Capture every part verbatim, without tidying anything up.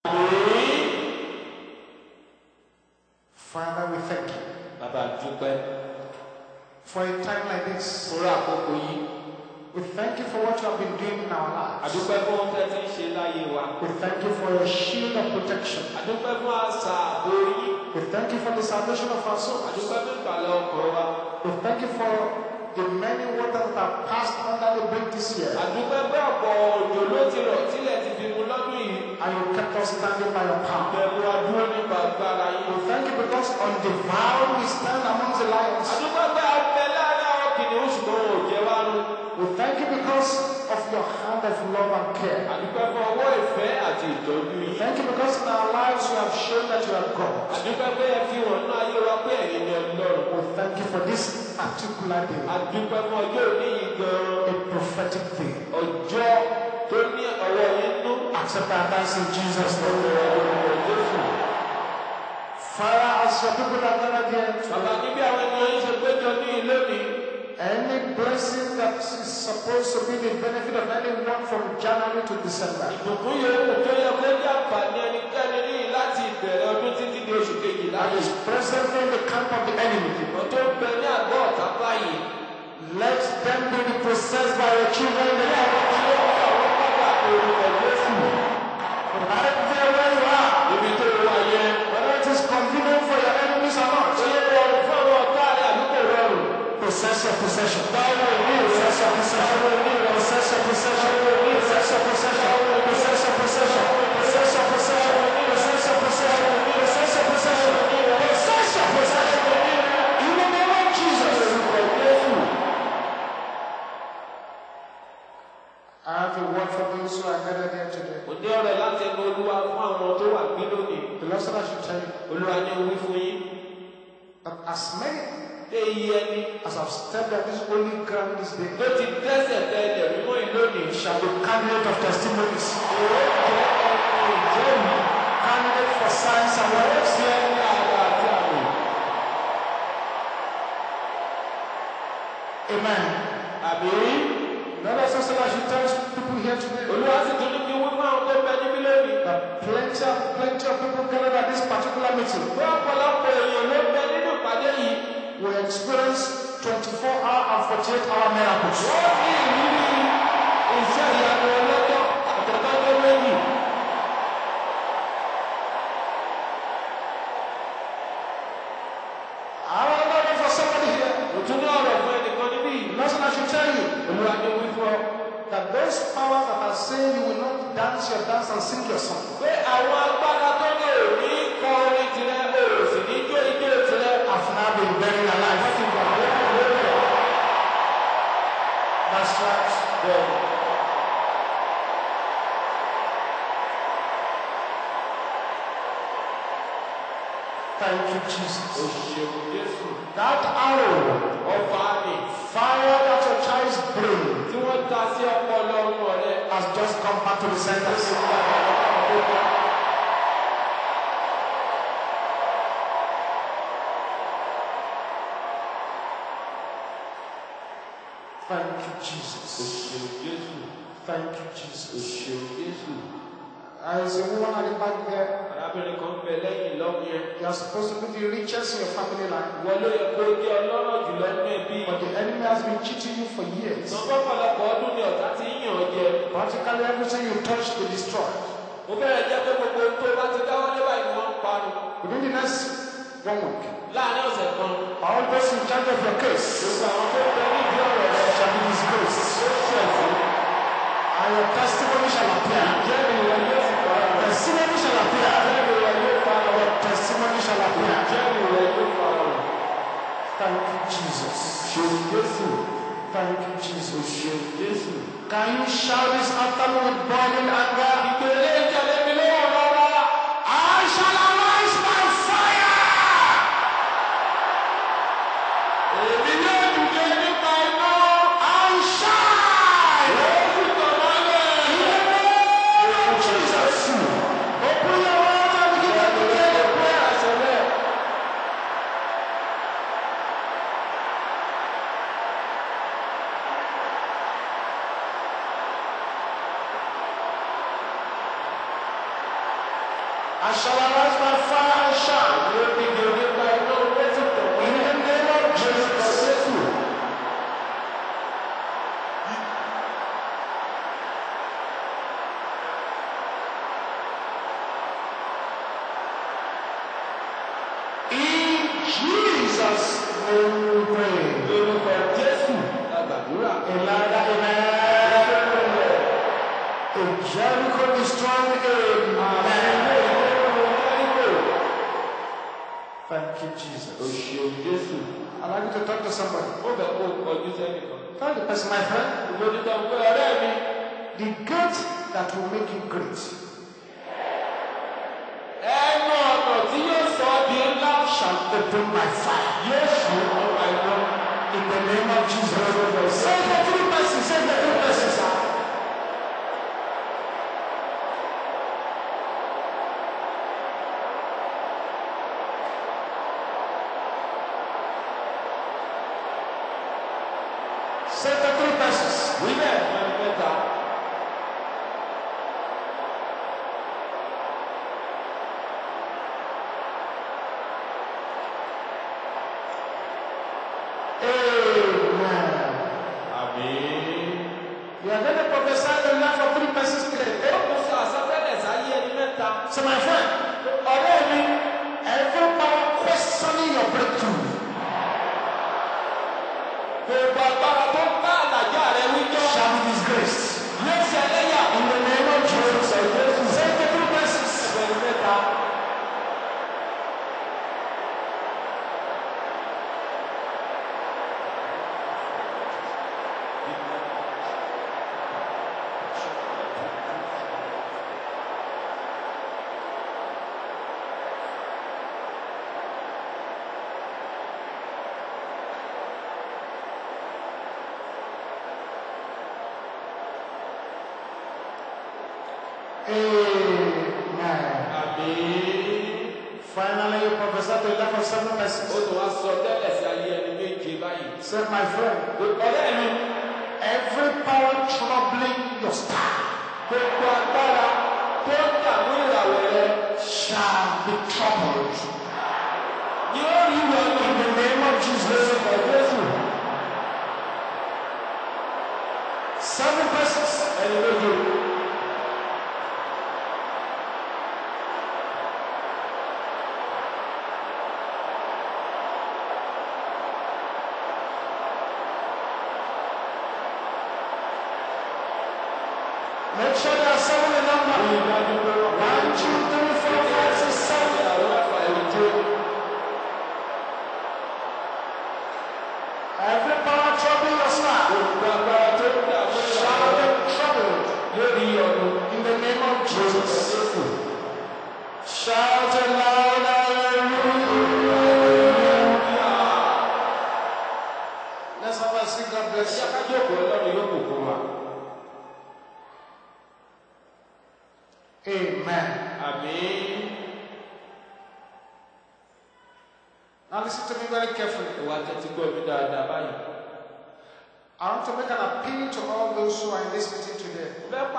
Father, we thank you Bàbá dúpẹ́ for a time like this. fúnra àkókò yìí. We thank you for what you have been doing in our lives. Àdúpẹ́ fún ohun tẹ́ ti ń ṣe láyé wa. We thank you for your shield of protection. Àdúpẹ́ fún àṣà ààbò yín. We thank you for the salvation of our souls. Àdúpẹ́ fún ìgbàlẹ̀ ọkàn wa. We thank you for the many waters that have passed under the bridge this year. Àdúpẹ́ pé ọ̀pọ̀ òjò ló ti rọ̀ tílẹ̀ ti fi mu lọ́dún yìí. And you kept us standing by your power. Bẹ̀rù adúró nípa agbára yín. We thank you because on the vow we stand among the lions. Àdúpẹ́ pé abẹ láàrin àwọn kìnìún ṣùgbọ́n wọn ò jẹ́ wá rú. We thank you because of your hand of love and care. Àdúpẹ́ fún ọwọ́ ìfẹ́ àti ìtọ́jú yín. Thank you because in our lives you have shown that you are God. Àdúpẹ́ pé ẹ fi hàn náà ayé wa pé ẹ̀yin ni Ọlọ́run. We thank you for this particular day. Àdúpẹ́ fún ọjọ́ òní yìí gan-an. A prophetic day. Ọjọ́ tó ní ọwọ́ yín nú. Accept our thanks in Jesus' name. Father, as your people are gathered here, Bàbá níbi àwọn ènìyàn yìí ṣe péjọ ní ìlú mi. any blessing that is supposed to be the benefit of anyone from January to December, Ìbùkún yòówù tó yẹ kó jẹ́ àǹfààní ẹnikẹ́ni ní láti ìbẹ̀rẹ̀ ọdún títí di oṣù kejìlá that yìí. is presently in the camp of the enemy, Ìbùkún tó ń bẹ ní àgọ́ ọ̀tá báyìí. let them be repossessed by your children in the name of Tí ó ń bá àwọn padà orúkọ Jésù. right there where you are. Ibi tó wà yẹn. Whether it is convenient for your enemies or not, Ṣé rọrùn fún àwọn ọ̀tá rẹ̀ àbí kò rọrùn? possess your possession. Báwo ni Possess your possession. Possess your possession. Possess your possession. Possess your possession. Possess your possession. Possess your possession. Possess your possession. Possess your possession. In the name of Jesus. I have a word for those who are gathered here today. Kò ní ọ̀rọ̀ láti ẹnu Olúwa fún àwọn tó wà bí lónìí. The Lord said I should tell you Olúwa ní wí fún yín. that as many Ṣé iye ẹni as have stepped on this holy ground this day ló ti dẹ́sẹ̀ tẹ ilẹ̀ mímọ́ yìí lónìí? shall be candidate of testimonies, Òwe jẹ́ ẹni ìjẹ́rìí. candidate for signs and wonders. Sí ẹni àgbà àti àmì. Amen. Àbí? The Lord said I should tell people here today Olúwa sì tún ní kí wí fún àwọn tó bẹ níbí lónìí. that plenty of plenty of people gathered at this particular meeting Bí ọ̀pọ̀lọpọ̀ èèyàn ló bẹ nínú ìpàdé yìí. will experience twenty-four hour and forty-eight hour miracles. Wọ́n ní ìrírí iṣẹ́ ìyanu ọlọ́jọ́ àtẹ̀tọ́jọ́ méjì. I want to know for somebody here. Òtún ní ọ̀rọ̀ fún ẹnìkan níbí. The Lord said I should tell you Olúwa ní wí fún ọ. that those powers that are saying you will not dance your dance and sing your song Pé àwọn agbára tó lè ní kọ orin tirẹ̀ o sì ní jó ijó tirẹ̀. have now been buried alive. That's right. Bẹ́ẹ̀ni. Thank you, Jesus. O ṣeun Jésù. That arrow Ọfà ni fire that your child's brain tí wọ́n ta sí ọpọlọ ọmọ rẹ̀. has just come back to the centers. Thank you, O Jesus. ṣeun Jésù. Thank you, O Jesus. ṣeun Jésù. As a woman at the back there, Arábìnrin kan bẹ lẹ́yìn lọ́mú yẹn. you are supposed to be the richest in your family line, Wọ́n ló yẹ kó jẹ́ ọlọ́rọ̀ jùlọ nínú ẹbí. but the enemy has been cheating you for years. Lọ́pọ̀lọpọ̀ ọdún ni ọ̀tá ti ń yàn ọ́ jẹ. Practically everything you touch, they destroy. Mo bẹ̀rẹ̀ jẹ́ pé gbogbo tó bá ti dáwọ́ lé báyìí ni wọ́n ń parun. Within the next one week, Láàárín ọ̀sẹ̀ kan, all those in charge of your case gbogbo àwọn tó bẹ níbi ọ̀rọ̀ rẹ̀ shall be disgraced, ṣẹ̀fún. and your testimony shall appear. Jẹ́rìí rẹ̀ yóò sì pa ọ̀rọ̀. Testimony shall appear. Jẹ́rìí rẹ̀ yóò pa ọ̀rọ̀. Your testimony shall appear. Jẹ́rìí rẹ̀ yóò pa ọ̀rọ̀. Thank you, Jesus. Ṣeun Jésù. Thank you, Jesus. Ṣeun Jésù. Can you shout this after me with burning anger? Ìpele ìjọba mi lọ́wọ́ rárá. I shall arise by fire. Èmi yóò dìde nípa iná. I shine. Yóò sì tàn mọ́lẹ̀. In the name of Jesus. Open your mouth and begin to declare the prayer. I shall arise by fire and shine. In the name of Jesus. In Jesus' name we pray. Amen. Jericho destroyed. Amen. Thank you, Jesus. I'd like you to talk to somebody. Tell the person, my friend, the gate that will make you great shall open by fire. In the name of Jesus. Say the three persons. Say the three persons. Say the three persons. Amen. You are going to prophesy the life of three persons today. So my friend, already every power questioning your breakthrough shall be disgraced. In the name of Jesus. Say the three persons. Amen. Finally, you prophesy to the life of seven persons. Say, my friend, every power troubling your star shall be troubled. In the name of Jesus. Seven persons. Make sure there are seven in number. One, two, three, four, five, six, seven. Every power troubling your star shall be troubled. In the name of Jesus. Shout aloud, hallelujah. Let's have a sing. God bless you. Amen. Amen. Now listen to me very carefully. I want to make an appeal to all those who are in this meeting today.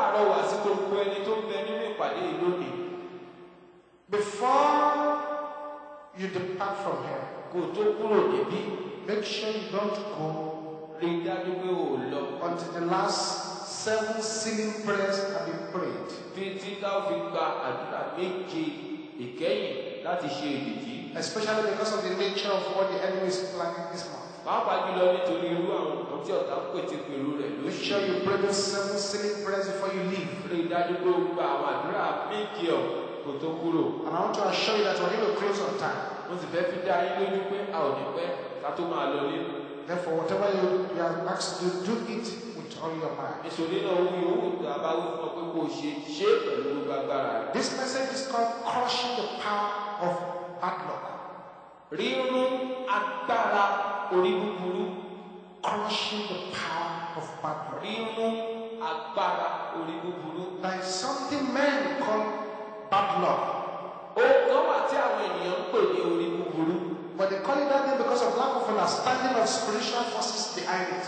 Before you depart from here, make sure you don't go until the last seven sealing prayers have been prayed. Especially because of the nature of what the enemy is planning this month. Make sure you pray those seven sealing prayers before you leave. And I want to assure you that we're going to close on time. Therefore, whatever you, you are asked to do, do it with all your mind. This message is called Crushing the Power of Bad Luck. Crushing the power of bad luck. There is something men call bad luck. But they call it that name because of lack of understanding of spiritual forces behind it.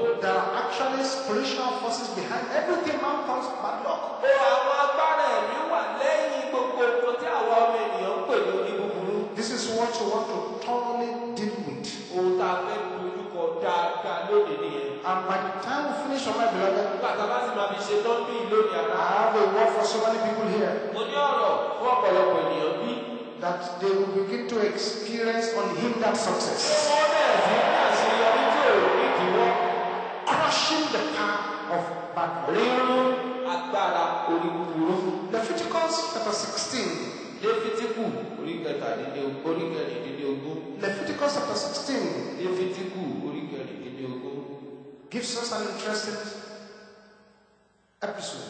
There are actually spiritual forces behind everything man calls bad luck. Ó àwọn agbára ẹ̀mí wà lẹ́yìn gbogbo nǹkan tí àwọn ọmọ ènìyàn ń pè ní orí búburú. This is what you want to thoroughly deal with. Ohun tá a fẹ́ dojúkọ dáadáa lónìí nìyẹn. And by the time we finish on my beloved, Nígbà tá a bá sì máa fi ṣe tán bí lónìí I ara. have a word for so many people here Mo ní ọ̀rọ̀ fún ọ̀pọ̀lọpọ̀ ènìyàn bí. that they will begin to experience unhindered success. Wọ́n bẹ̀rẹ̀ sí ní àṣeyọrí tí ò ní ìdíwọ́. Crushing the power of bad luck. Rírun agbára orí búburú. Leviticus chapter sixteen. Léfítíkù orí kẹtàdínlógún orí kẹrìndínlógún. Leviticus chapter sixteen Léfítíkù orí kẹrìndínlógún. gives us an interesting episode.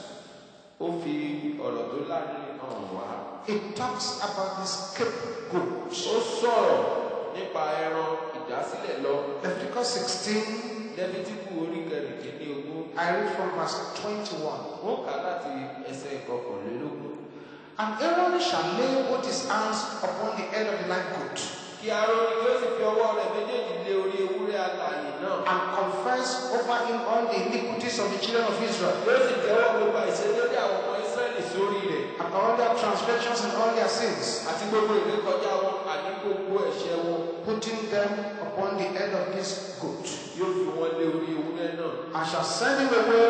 Ó fi ọ̀rọ̀ tó láàrin hàn wá. It talks about the scapegoat. Ó sọ̀rọ̀ nípa ẹran ìdásílẹ̀ lọ. Leviticus sixteen, Léfítíkù orí kẹrìndínlógún. I read from verse twenty-one. Wọ́n kà láti ẹsẹ̀ ìkọkànlélógún. And Aaron shall lay both his hands upon the head of the live goat, Kí Áárónì kí ó sì fi ọwọ́ rẹ̀ méjèèjì lé orí ewúrẹ́ alààyè náà. and confess over him all the iniquities of the children of Israel, Yóò sì jẹ́wọ́ gbogbo àìṣedéédé àwọn ọmọ Ísírẹ́lì sórí rẹ̀. and all their transgressions and all their sins, Àti gbogbo ìrékọjá wọn àní gbogbo ẹ̀ṣẹ̀ wọn. putting them upon the head of this goat, Yóò fi wọn lé orí ewúrẹ́ náà. and shall send him away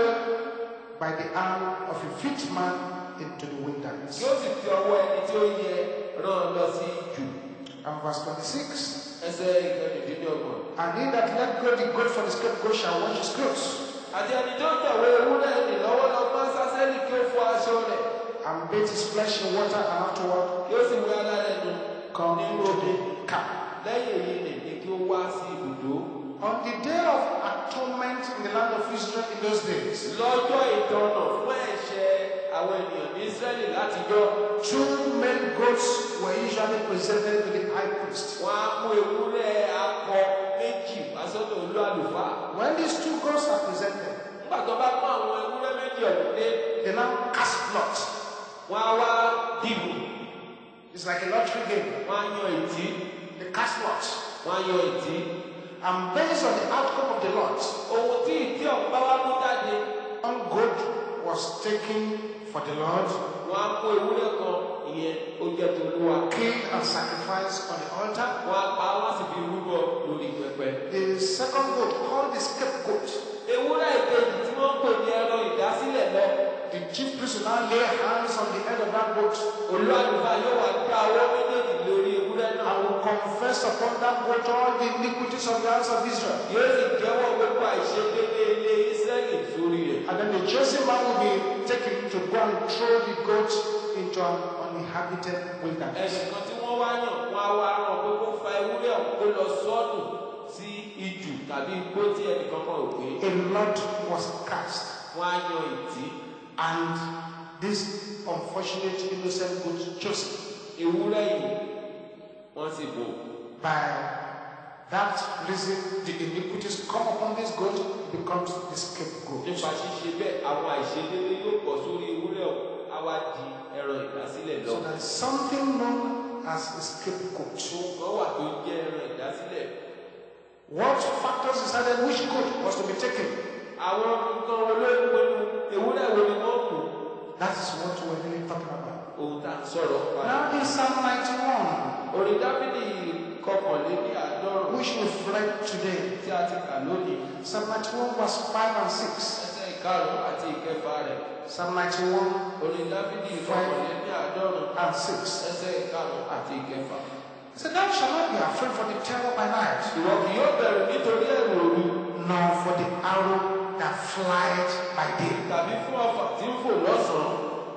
by the arm of a fit man into the wilderness. Yóò sì fi ọwọ́ ẹni tí ó yẹ rán lọ sí jù. And verse twenty-six, Ẹsẹ̀ ìkẹrìndínlọ́gbọ̀n. and he that let go the goat for the scapegoat shall wash his clothes, Àti ẹni tó tẹ̀wé ewúrẹ́ ẹni lọ́wọ́lọ́wọ́ sásẹ́lì kí ó fọ aṣọ rẹ̀. and bathe his flesh in water, and afterward Yóò sì wẹ ara rẹ̀ nù come nínú to omi. the camp. Lẹ́yìn èyí nì ní kí ó wá sí ibùdó. On the day of atonement in the land of Israel in those days, Lọ́jọ́ ìdáná fún ẹ̀ṣẹ̀ àwọn ènìyàn ní Ísírẹ́lì látijọ́. two male goats were usually presented to the high priest. Wọ́n á mú ewúrẹ́ akọ méjì wá sọ́dọ̀ olú àlùfáà. When these two goats are presented, Nígbà tó bá mú àwọn ewúrẹ́ méjì ọ̀dún dé, they now cast lots. wọ́n á wá dìbò. It's like a lottery game. Wọ́n á yan ìtí. They cast lots. Wọ́n á yan ìtí. And based on the outcome of the lot, Ohun tí ìtí ọ̀hún bá wá mú jáde, one goat was taken for the Lord, wọ́n á kó ewúrẹ́ kan ìyẹn ó jẹ́ tolúwa. killed and sacrificed on the altar. Wọ́n á pa wọ́n sì fi rúbọ lórí pẹpẹ. The second goat, called the scapegoat, Ewúrẹ́ ìkejì tí wọ́n ń pè ní ẹran ìdásílẹ̀ lọ. the chief priest will now lay hands on the head of that goat Olú àlùfáà yóò wá dá ọwọ́ méjèèjì lórí ewúrẹ́ náà. and will confess upon that goat all the iniquities of the house of Israel. Yóò sì jẹ́wọ́ gbogbo àìṣedéédé ilé Ísírẹ́lì sórí rẹ̀. And then the chosen man will be taken to go and throw the goat into an uninhabited wilderness. Ẹnìkan tí wọ́n wá yàn wọ́n á wá rán pé kó fa ewúrẹ́ ọ̀hún kó lọ sọ́ọ̀nù sí ijù tàbí igbó tí ẹnìkan kan ò gbé. A lot was cast, Wọ́n á yan ìtí. and this unfortunate innocent goat chosen. Ewúrẹ́ yìí wọ́n sì bò. By that reason, the iniquities come upon this goat, becomes the scapegoat. Nípa ṣíṣe bẹ́ẹ̀ àwọn àìṣedéédé yóò pọ̀ sórí ewúrẹ́ ọ̀hún á wá di ẹran ìdásílẹ̀ lọ. So there is something known as a scapegoat. Ohun kan wà tó jẹ́ ẹran ìdásílẹ̀. What factors decided which goat was to be taken? Àwọn nǹkan olóyún ewúrẹ́ wo ni wọ́n kù? That is what we're really talking about. Ohun tá à ń sọ̀rọ̀ pa. Now in Psalm ninety-one, Orin Dáfídì kọkànléní àádọ́rùn-ún which we've read today, tí a ti kà lónìí. Psalm ninety-one verse five and six. Ẹsẹ̀ ìkarùn-ún àti ìkẹfà rẹ̀. Psalm ninety-one Orin Dáfídì kọkànléní àádọ́rùn-ún and six. ẹsẹ̀ ìkarùn-ún àti ìkẹfà. He said, thou shalt not be afraid for the terror by night, Ìwọ kì yóò bẹ̀rù nítorí ẹ̀rù òru nor for the arrow that flieth by day, tàbí fún ọfà tí ń fò lọ́sàn-án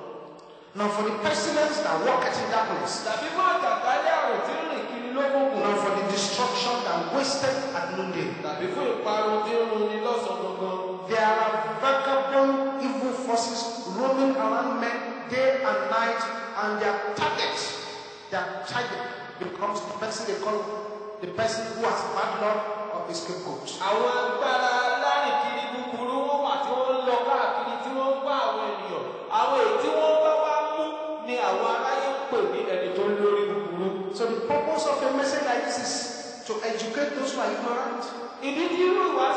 nor for the pestilence that walketh in darkness, tàbí fún àjàkálẹ̀ àrùn tí ń rìn kiri lókùnkùn nor for the destruction that wasteth at noonday. tàbí fún ìparun tí ń runi lọ́sàn-án gangan. There are vagabond evil forces roaming around men day and night, and their target, their target becomes the person they call the person who has bad luck or a scapegoat. Àwọn agbára alárìnkiri búburú wọn wà tí wọ́n ń lọ káàkiri tí wọ́n ń bá àwọn ènìyàn. Àwọn èyí tí wọ́n bá wá mú ni àwọn aráyé ń pè ní ẹni tó lórí búburú. So the purpose of a message like this is to educate those who are ignorant, Ìdí tí irú ìwàásù ibi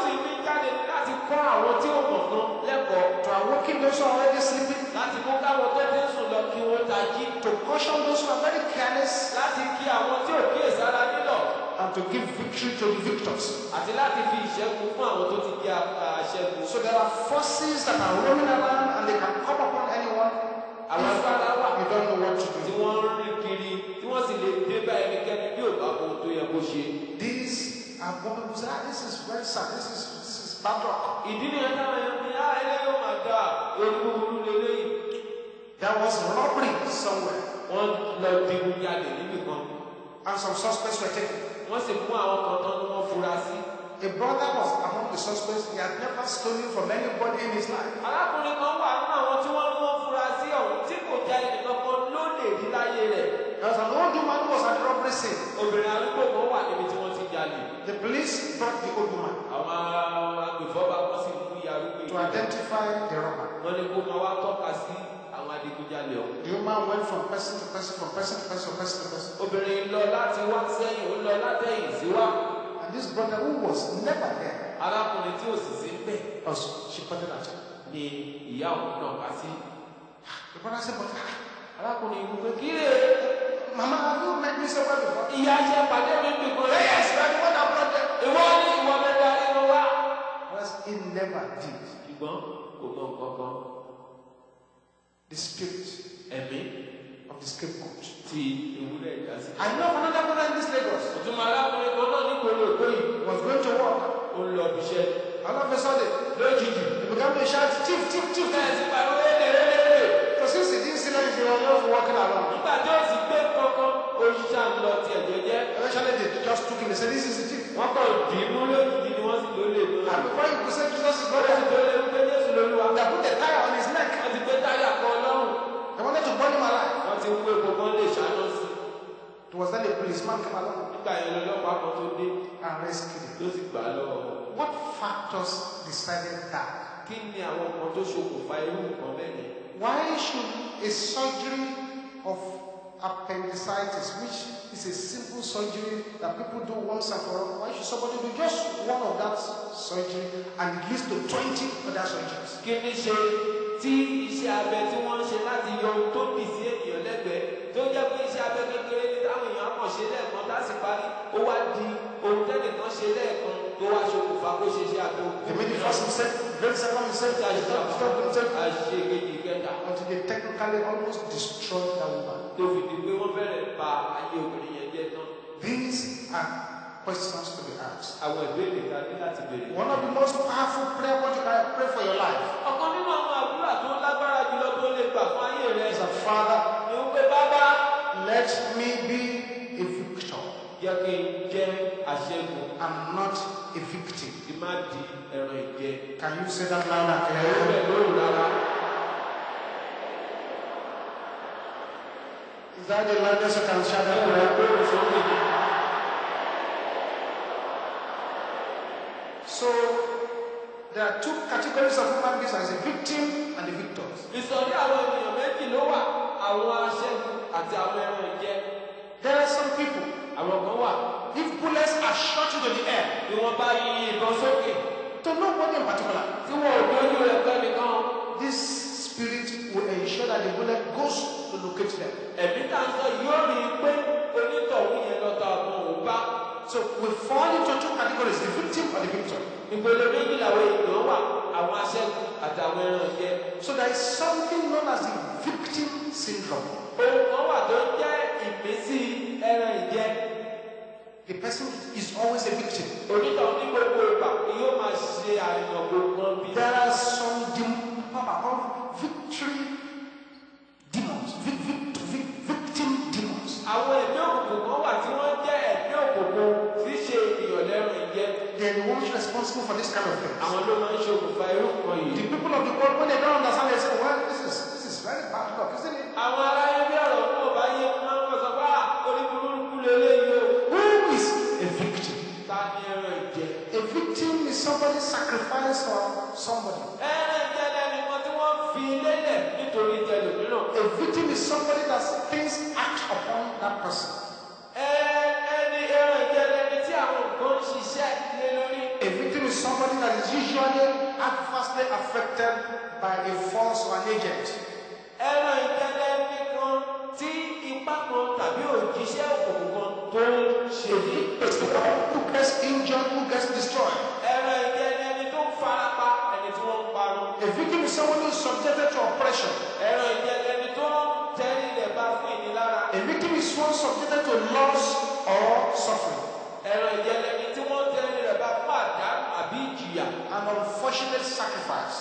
jáde ní láti kọ́ àwọn tí ó mọ̀ gan lẹ́kọ̀ọ́. To awaken those who are already sleeping. Láti mú káwọn tó ti ń sùn lọ kí wọ́n tají. To caution those who are very careless. Láti kí àwọn tí ò kíyèsára nílọ̀. And to give victory to the victors. Àti láti fi ìṣẹ́gun fún àwọn tó ti di aṣẹ́gun. So there are forces that are roaming around and they can come upon anyone. Àwọn agbára wà. You don't know what to do. Tí wọ́n ń rìn kiri, tí wọ́n sì lè dé bá ẹnikẹ́ni bí ò bá ohun tó yẹ kó ṣe. These are women who say, ah, this is very sad, this is this is bad luck. Ìdí nìyẹn táwọn èèyàn ní á eléyìí ó máa dà orí búburú lélẹ́yìí. There was robbery somewhere. Wọ́n lọ digun jalè níbì kan. And some suspects were taken. Wọ́n sì mú àwọn kan tán ní wọ́n fura sí. A brother was among the suspects. He had never stolen from anybody in his life. Arákùnrin kan wà nínú àwọn tí wọ́n ní wọ́n fura sí ọ̀hún tí kò já ẹnìkan kan ló lè rí láyé rẹ̀. There was an old woman who was at the robbery scene. Obìnrin arúgbó kan wà níbi tí wọ́n ti jalè. The police brought the old woman. Àwọn agbèfọ́ba kan sì mú ìyá arúgbó yìí. To identify the robber. Wọ́n ní kó máa wá tọ́ka sí àwọn adigunjalè ọ̀hún. The woman went from person to person, from person to person, from person to person. Obìnrin lọ láti wá sẹ́yìn, ó lọ látẹ̀yìn sí wá. And this brother who was never there. Arákùnrin tí ò sì sí ń bẹ̀. Also, she pointed at him. Ni ìyá òun náà wá sí. The brother said, but arákùnrin ìlú pé kí lè. Mama, have you met me somewhere before? Ìyá ṣe pàdé mi bìkan. Yes, you are the one that brought them. Ìwọ ni ìwọ mẹ́ta nínú wa. Because he never did. Ṣùgbọ́n kò mọ nǹkan kan. The spirit ẹ̀mí of the scapegoat. Ti ewúrẹ́ ìdásí. I know of another brother in this Lagos. Òtún arákùnrin kan náà ní kòló èkó yìí. Was going to work. Ó lọ bí iṣẹ́. All of a sudden, lójijì. he began to shout, chief, chief, chief. Bẹ́ẹ̀ sì pariwo éléléélé. Because since he didn't see that, he was just walking along. Nígbà tí ó sì gbé kankan, ó ṣá ń lọ tiẹ̀ jẹ́jẹ́. Eventually, they just took him. They said, this is the chief. Wọ́n kàn dì í mú lójijì ni wọ́n sì ló lè lọ. And before you could say Jesus is not Wọ́n sì there, tó lé wípé Jésù lolúwa. they put a tire on his neck. Wọ́n ti gbé táyà kan lọ́rùn. They wanted to burn him alive. Wọ́n ti wú epo kan lè ṣáná sí. It was then a policeman came along Nígbà yẹn lọ́lọ́pàá kan tó dé and rescued him. ló sì gbà á lọ́wọ́. What factors decided that? Kí ni àwọn nǹkan tó ṣokùnfà irú nǹkan bẹ́ẹ̀ yẹn? Why should a surgery of appendicitis, which is a simple surgery that people do once and for all, why should somebody do just one of that surgery and it leads to twenty other surgeries? Kí ni ṣe tí iṣẹ́ abẹ tí wọ́n ń ṣe láti yọ ohun tó dì sí ènìyàn lẹ́gbẹ̀ẹ́ tó jẹ́ pé iṣẹ́ abẹ kékeré ní táwọn èèyàn kàn ṣe lẹ́ẹ̀kan láti parí ó wá di ohun tẹ́nìkan ṣe lẹ́ẹ̀kan tó wá ṣokùnfà kó ṣe iṣẹ́ abẹ òkú. They made the first mistake, very second mistake, Àṣe the third mistake, the mistake, àṣe kejì kẹta until they technically almost destroyed that woman. tó fi di pé wọ́n fẹ́rẹ̀ ba ayé obìnrin yẹn jẹ́ tán. These are questions to be asked. Àwọn ìbéèrè ta ní láti béèrè. One of the most powerful prayer what you can pray for your life Ọ̀kan nínú àwọn àdúrà tó lágbára jùlọ tó lè gbà fún ayé rẹ is that Father, ni ó pé bàbá let me be a victor jẹ́ kí n jẹ́ aṣẹ́gun and not a victim. kí má di ẹran ìjẹ. Can you say that loud and Ẹ̀rọ clear? bẹ̀ lóhùn rárá. Is that the loudest you can shout that Ẹ̀rọ prayer? lóhùn sókè. So there are two categories of human beings: as a victim and the victors. Ìsọ̀rí àwọn ènìyàn méjì ló wà, àwọn aṣẹ́gun àti àwọn ẹran ìjẹ. There are some people, Àwọn kan wà if bullets are shot into the air, bí wọ́n bá yí ìbọn sókè to nobody in particular, tí wọ́n ò lójú rẹ̀ pẹ́ nìkan. this spirit will ensure that the bullet goes to locate them. Ẹ̀mí tá ń sọ yóò rí i pé onítọ̀hún yẹn lọ́ta ọ̀gbọ́n òun bá. So we fall into two categories: the victim or the victor. Ìpele méjì làwọn èèyàn wà, àwọn aṣẹ́gun àtàwọn ẹran ìjẹ. So there is something known as the victim syndrome. Ohun kan wà tó jẹ́ ìmísí ẹran ìjẹ. The person is always a victim. Onítọ̀hún ní gbogbo ìgbà ni yóò máa ṣe àìyàn gbogbo bí. There are some dem- what are called victory demons, vic- vic- vic- victim demons. Àwọn ẹ̀mí òkùnkùn kan wà tí wọ́n jẹ́ ẹ̀mí òkùnkùn tí ṣe ènìyàn lẹ́rùn ìjẹ. They are the ones responsible for this kind of thing. Àwọn ló máa ń ṣe òkùnfà irú nǹkan The yìí. people of the world, when they don't understand, they say, well, this is this is very bad luck, isn't it? Àwọn aráyé bí ọ̀rọ̀ náà bá yé wọn wọ́n sọ pé "Ah, orí burúkú lélẹ́yìí o." Who is a victim? Ta ni ẹran ìjẹ? A victim is somebody sacrificed for somebody. Ẹran ìjẹ lẹ́nu kan tí wọ́n fi lélẹ̀ nítorí tẹlòmíràn. A victim is somebody that things act upon that person. Ẹ- ẹni ẹran ìjẹ lẹ́ni tí àwọn nǹkan ń ṣiṣẹ́ lé lórí. A victim is somebody that is partly affected by a force or an agent. Ẹran ìjẹlẹ nìkan tí ipá kan tàbí òjíṣẹ́ òkùnkùn kan tó ń ṣe ní. Who gets injured, who gets destroyed. Ẹran ìjẹlẹ ẹni tó ń farapa ẹni tí wọ́n ń parun. A victim is someone who is subjected to oppression. Ẹran ìjẹlẹ ẹni tó ń tẹ́lẹ̀ ilẹ̀ bá fún ìnilára. A victim is one subjected to loss or suffering. Ẹran ìjẹlẹ ẹni tí wọ́n tẹ́lẹ̀ ilẹ̀ bá fún àdánù àbí ìjìyà. An unfortunate sacrifice.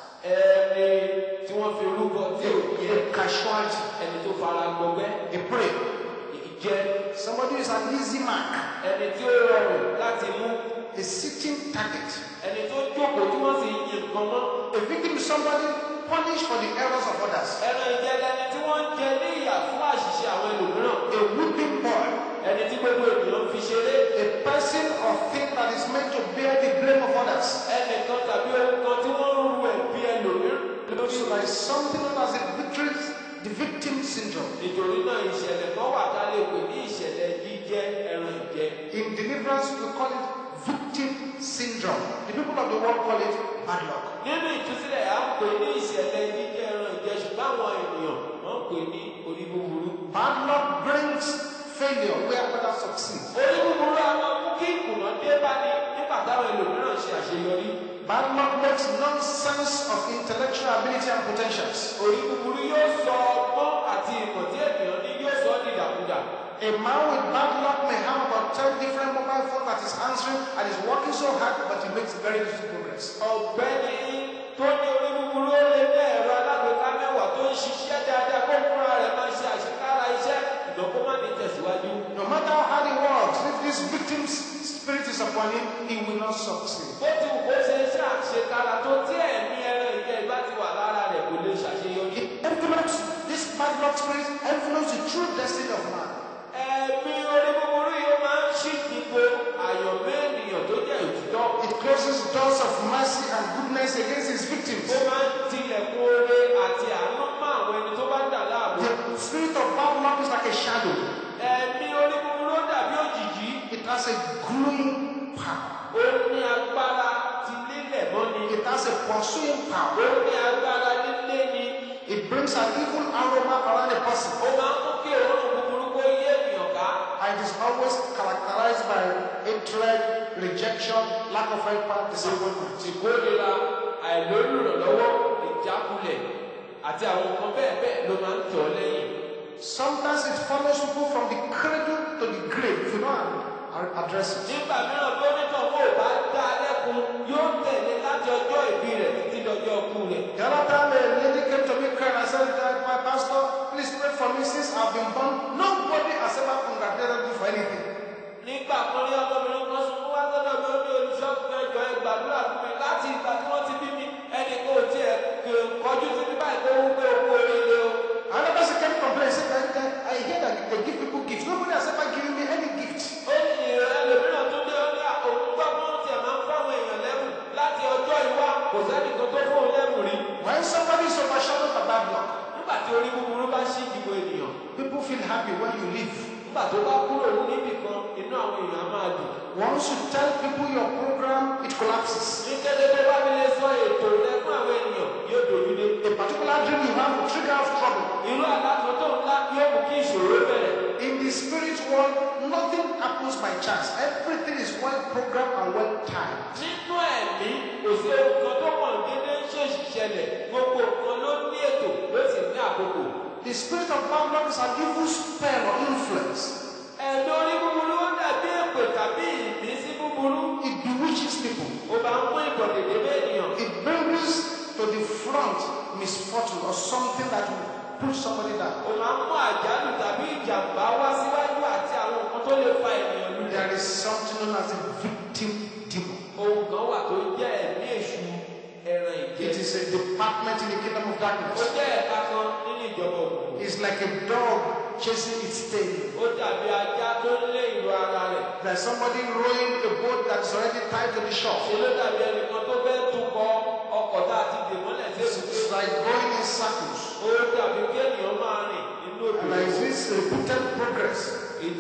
Ẹni tí wọ́n fi orúkọ tí ò yẹ. A casualty. Ẹni tó fara gbọgbẹ́. A prey. Ìjẹ. Somebody who is an easy mark. Ẹni tí ó rọrùn láti mú. A sitting target. Ẹni tó jókòó tí wọ́n sì yin nǹkan mọ́. A victim is somebody punished for the errors of others. Ẹran ìjẹlẹ ẹni tí wọ́n ń jẹ ní ìyà fún àṣìṣe àwọn ẹlòmíràn. A whipping boy. Ẹni tí gbogbo ènìyàn fi ṣeré. A person or thing that is meant to bear the blame of others. Ẹnìkan tàbí ohun kan tí wọ́n ń ru ẹ̀bi ẹlòmíràn. So there is something known as the victory, the victim syndrome. Nítorí náà ìṣẹ̀lẹ̀ kan wà tá a lè pè ní ìṣẹ̀lẹ̀ jíjẹ ẹran ìjẹ. In deliverance we call it victim syndrome. The people of the world call it bad luck. Nínú ìtúsílẹ̀ à ń pè ní ìṣẹ̀lẹ̀ jíjẹ ẹran ìjẹ ṣùgbọ́n àwọn ènìyàn wọ́n pè ní orí búburú. Bad luck brings failure where others succeed. Orí búburú á máa mú kí ìkùnà dé bá ní nígbà táwọn ẹlòmíràn ṣe àṣeyọrí. Bad luck makes nonsense of intellectual ability and potentials. Orí búburú yóò sọ ọgbọ́n àti ìmọ̀ tí ènìyàn ní yóò sọ ọ́ dìdàkudà. A man with bad luck may have about ten different mobile phones that is answering and is working so hard, but he makes very little progress. Ọ̀gbẹ́ni tó ní orí búburú ó lé ní ẹ̀rọ alágbèéká mẹ́wàá tó ń ṣiṣẹ́ dáadáa kó fúnra rẹ̀ máa ṣe àṣekára iṣẹ́ ìdánwò má ní tẹ̀síwájú. No matter how hard he works, if this victim's spirit is upon him, he will not succeed. Bó ti wù kó ṣe iṣẹ́ àṣekára tó tí ẹ̀mí ẹran ìjẹ́ ìbá ti wà lára rẹ̀ kò lè ṣàṣeyọrí. Influence, this bad luck spirit influence the true destiny of man. Ẹ̀mí orí búburú yìí ó máa ń ṣí ìdìbò àyọ̀mọ́ ènìyàn tó jẹ́ òtítọ́. It closes doors of mercy and goodness against his victims. Ó máa ń tilẹ̀kùn oore àti àánú mọ́ àwọn ẹni tó bá dà láàbò. The spirit of bad luck is like a shadow. Ẹ̀mí orí búburú ó dàbí òjìji. It has a glowing power. Ó ní agbára ti lílẹ̀ mọ́ni. It has a pursuing power. Ó ní agbára lílé ni. It brings an evil aroma around a person. Ó máa ń mú kí òórùn búburú kó yé ènìyàn ká. And it is always characterized by hatred, rejection, lack of help, and disappointment. Ìkórira, àìlórí ìrànlọ́wọ́, ìjákulẹ̀ àti àwọn nǹkan bẹ́ẹ̀ bẹ́ẹ̀ ló máa ń tọ̀ ọ́ lẹ́yìn. Sometimes it follows people from the cradle to the grave if you don't address it. Nígbà mìíràn bí onítàn kò bá dá a lẹ́kun yóò tẹ̀lé láti ọjọ́ ìbí rẹ̀ títí dọjọ́ ọkú rẹ̀. The other time a lady came to me crying and said that my pastor, please pray for me since I've been born. Nobody has ever congratulated me for anything. Nígbà kan ní ọmọbìnrin kan sunkún wá sọ́dọ̀ mi ó ní olùṣọ́gun ẹjọ́ ẹ gbàdúrà fún mi láti ìgbà tí wọ́n ti bí mi ẹnì kan ò tiẹ̀ kọjú sí mi báyìí tó wú pé owó oríire o. Another person came to complain and said that, that I hear that they give people gifts. Nobody has ever given me any gift. Ó ní ẹlòmíràn tó dé ó ní òun gbọ́ pé wọ́n tiẹ̀ máa ń fáwọn èèyàn lẹ́bùn láti ọjọ́ ìwá kò sẹ́nìkan tó fóun lẹ́bùn rí. When somebody is overshadowed by bad luck, Nígbà tí orí búburú bá ṣí ìdìbò ènìyàn. people feel happy when you leave. Nígbà tó bá kúrò níbì kan inú àwọn èèyàn á máa dùn. Once you tell people your program, it collapses. Ní kété tó bá fi lè sọ ètò rẹ fún àwọn ènìyàn yóò dojú dé. A particular dream you have will trigger off trouble. Irú àlàfo tó ńlá yóò mú kí ìṣòro bẹ̀rẹ̀. In the spirit world, nothing happens by chance. Everything is well programmed and well timed. Nínú ẹ̀mí kò sí nǹkan tó kàn déédé ń ṣèṣì ṣẹlẹ̀ gbogbo nǹkan ló ní ètò ló sì ní àkókò. The spirit of bad luck is an evil spell or influence. Ẹ̀mí orí búburú ó dàbí èpè tàbí ìmísí búburú. It bewitches people. Ó bá ń mú ìbọ̀dèdè bẹ́ẹ̀ nìyàn. It brings to the front misfortune or something that will push somebody down. Ó máa ń mú àjálù tàbí ìjàmbá wá síwájú àti àwọn nǹkan tó lè fa ènìyàn lulẹ̀. There is something known as a victim demon. Ohun kan wà tó jẹ́ ẹ̀mí èṣù ẹran ìjẹ. It is a department in the kingdom of Ó darkness. jẹ́ ẹ̀ka kan nínú ìjọba òkùnkùn. It's like a dog chasing its tail. Ó dàbí ajá tó ń lé ìró ara rẹ̀. There's somebody rowing a boat that's already tied to the shore. Ṣé ló dàbí ẹnìkan tó fẹ́ tukọ̀ ọkọ̀ tá a ti dè mọ́lẹ̀ sí èbúté. It's like going in circles. Ó dàbí kéèyàn máa rìn nínú òbí. And there is this repeated progress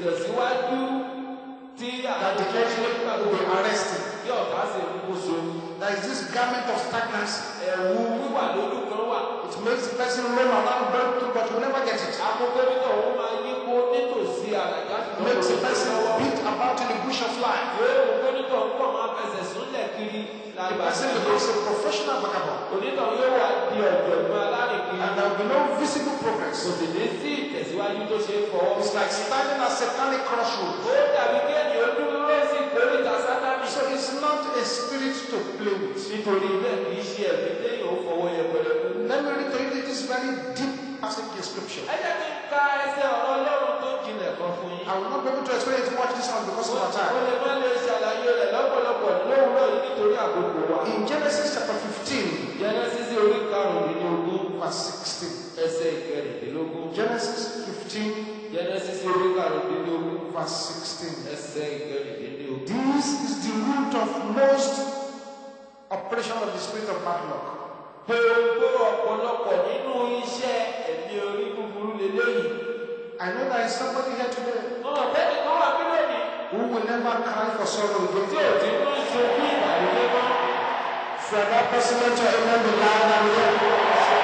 Ìtẹ̀síwájú tí that the àwọn enemy will be arrested. tí ọ̀gá sì ń kó so. there is this garment of stagnancy. ẹ̀wù wíwà lójú kan wà. It makes the person roam around breakthrough, but will never get it. àkókò nínú òun máa yípo nítòsí àlàjá. It makes the person beat about in the bush of life. àkókò nínú òun pọ̀ máa fẹsẹ̀ súnlẹ̀ kiri. The person becomes a professional vagabond. onítọ̀ yóò wá di ọ̀jọ̀gbọ́n alárìnkiri. And there will be no visible progress. kò sì ní sí ìtẹ̀síwájú tó ṣe é fọwọ́. It's like standing at satanic crossroads. ó dàbí kí ènìyàn dúró sí ìkórìtà sátánì. So it's not a spirit to play with. nítorí bẹ́ẹ̀ kì í ṣe ẹ̀mí téèyàn ó fọwọ́ yẹpẹrẹ mú. Let me read to you this very deep passage in scripture. ẹ jẹ́ kí n ka ẹsẹ̀ ọ̀rọ̀ Ọlọ́run tó jinlẹ̀ kan fún yín. I will not be able to explain it much this one because of our time. ó lè má lè ṣàlàyé rẹ̀ lọ́pọ̀lọpọ̀ lówùúrọ̀ yìí nítorí àkókò wa. In Genesis chapter fifteen, Genesis orí karùndínlógún verse sixteen. ẹsẹ̀ ìkẹrìndínlógún. Genesis fifteen, Genesis orí karùndínlógún verse sixteen. ẹsẹ̀ ìkẹrìndínlógún. This is the root of most operation of the spirit of bad luck. gbogbo ọ̀pọ̀lọpọ̀ nínú iṣẹ́ ẹ̀mí orí búburú lélẹ́yìn. I know there is somebody here today ọmọ bẹ́ẹ̀ni kan wà nílẹ̀ ní. who will never cry for sorrow tí ò again. ti ń ṣojú ìbàlúwé mọ́. For that person to amen the loud and clear.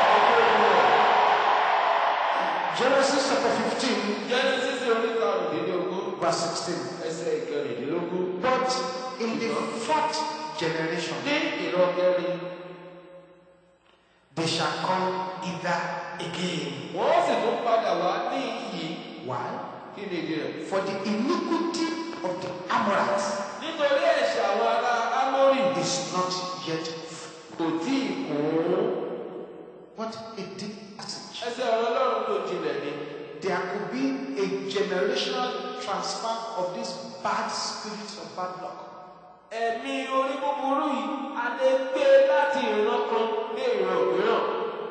Genesis chapter fifteen, Genesis orí karùndínlógún verse sixteen. ẹsẹ̀ ìkẹrìndínlógún. But in the fourth generation, ní ìrọ̀kẹ́rin they shall come hither again. wọ́n sì tún padà wá ní iyì. Why? kí ni ìdí rẹ̀? For the iniquity of the Amorites nítorí ẹ̀ṣẹ̀ àwọn ará Ámórì is not yet. kò tí ì kún. What a deep passage. ẹsẹ̀ ọ̀rọ̀ Ọlọ́run tó jinlẹ̀ ni. There could be a generational transfer of this bad spirit of bad luck. ẹ̀mí orí búburú yìí a lè gbé láti ìran kan dé ìran mìíràn.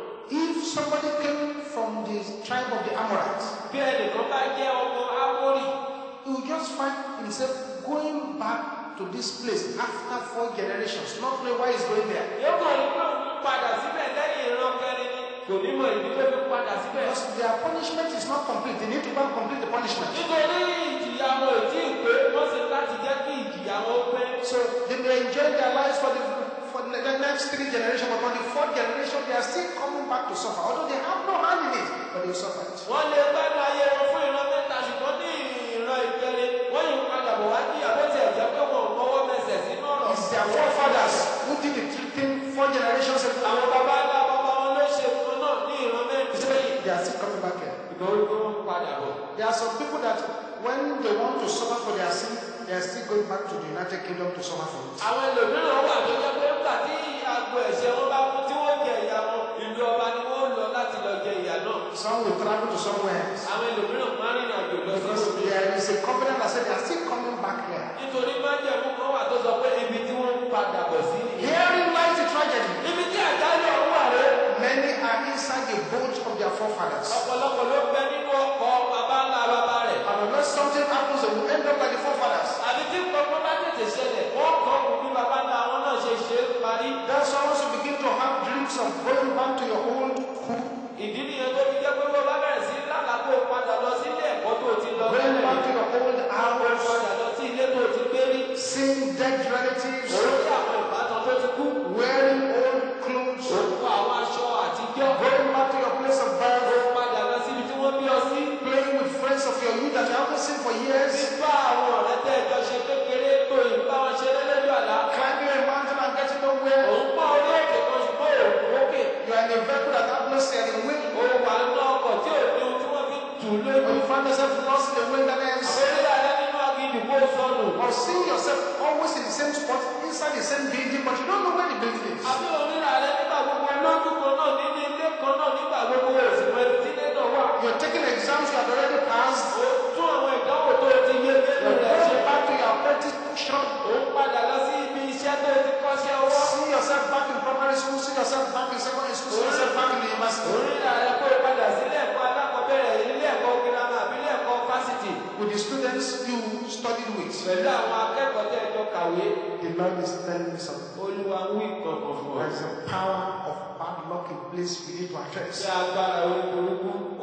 If somebody came from the tribe of the Amorites, bí ẹnìkan bá jẹ́ ọmọ Ámórì, he will just find himself going back to this place after four generations, not knowing why he's going there. yóò kàn ní pé òun padà síbẹ̀ lẹ́yìn ìran kẹrin ni kò ní mọ ìdí tó fi padà síbẹ̀. Because their punishment is not complete. They need to go and complete the punishment. nítorí ìjìyà wọn ò tí ì pé wọ́n ṣe láti jẹ́ kí ìjìyà wọn ó pé. So they may enjoy their lives for the for the next three generations, but on the fourth generation, they are still coming back to suffer. Although they have no hand in it, but they will suffer it. wọ́n lè gbádùn ayé wọn fún ìran mẹ́ta ṣùgbọ́n ní ìran ìkẹrin wọ́n yìí padà bọ̀ wá ní àbọ̀tì ẹ̀jẹ̀ pé wọ́n mọ́wọ́ mẹsẹ̀ sínú ọ̀rọ̀. It's their forefathers who did the thing four generations ago. àwọn bàbá ńlá bàbá wọn ló ṣe fún náà ní ìran mẹ́rin sẹ́yìn. They are still coming back here. ìgbọ́n pé wọ́n padà bọ̀. There are some people that when they want to suffer for their sin, they are still going back to the United Kingdom to suffer for it. àwọn ẹlòmíràn wà tó jẹ́ pé nígbà tí àgbo ẹ̀ṣẹ̀ wọn bá kú tí wọ́n jẹ ìyà wọn ìlú ọba ni wọ́n lọ láti lọ jẹ ìyà náà. Some will travel to somewhere else. àwọn ẹlòmíràn máa ń rìnrìn àjò lọ sí Because òde. there is a covenant that said they are still coming back here. nítorí májẹ̀mú kan wà tó sọ pé ibi tí wọ́n ń padà bọ̀ sí nìyẹn. Herein lies the tragedy. ibi tí àjálù ọ̀hún wà rẹ̀. Many are inside the boat of their forefathers. ọ̀pọ̀lọpọ̀ ló bẹ nínú ọkọ̀ bàbá ńlá bàbá rẹ̀. And unless something happens, they will end up like the forefathers. àbí tí gbogbo bá tètè ṣẹlẹ̀ wọ́n kọ́ kù bí bàbá ńlá wọn náà ṣe ṣe é parí. Then someone should begin to have dreams of going back to your old coop, ìdí nìyẹn tó fi jẹ́ pé wọ́n bá bẹ̀rẹ̀ sí lálàpọ̀ padà lọ sí ilé ẹ̀kọ́ tó ti lọ going tẹ́lẹ̀. back to your old wọ́n house, padà lọ sí ilé tó ti gbé rí. seeing dead relatives, òun kí àwọn ìbátan tó ti kú. wearing old clothes, òun kó àwọn aṣọ àtijọ́. going back to your place of birth, òun padà lọ síbi tí wọ́n bí ọ sí. playing with friends of your youth that you haven't seen for years, nípa àwọn ọ̀rẹ́ tẹ́ ẹjọ́ ṣe kékeré tó ìbá wọn ṣe lẹ́lẹ́jọ́ àlá. climbing a mountain and getting nowhere. òun pọ̀ orí òkè kan ṣùgbọ́n òun òkè. You are in a vehicle that has no steering wheel. òun wà nínú ọkọ̀ tí ò ní ohun tí wọ́n fi ń tù lójú. Or you find yourself lost in the wilderness. àbẹ̀rẹ̀ alẹ́ nínú agídìgbò sọnù. Or seeing yourself always in the same spot, inside the same building, but you don't know where the building is. àbí òrìrà alẹ́ nígbà gbogbo lójú kan náà nínú ilé kan náà nígbà gbogbo òsì pẹ̀lú tí ilé náà wà. You're taking exams you have already passed. ó tún àwọn ìdánwò tó ti yé nínú You're rẹ̀ ṣe. going back to your apprentice shop. ó padà lọ sí ibi iṣẹ́ tó ti kọ́ṣẹ́ ọwọ́. See yourself back in primary school, see yourself back in secondary school, see yourself back in the university. òrìrà alẹ́ kó o padà sílé ẹ̀kọ́ alákọ̀ọ́bẹ̀rẹ̀ ilé ẹ̀kọ́ girama àbí ilé ẹ̀kọ́ fásitì. With the students you studied with. pẹ̀lú àwọn akẹ́kọ̀ọ́ tẹ́ ẹjọ́ kàwé. The Lord is telling me something. olúwa ń wí kankan fún ọ. There is a power of bad luck in place we need to address. ṣé agbára orí burúkú ó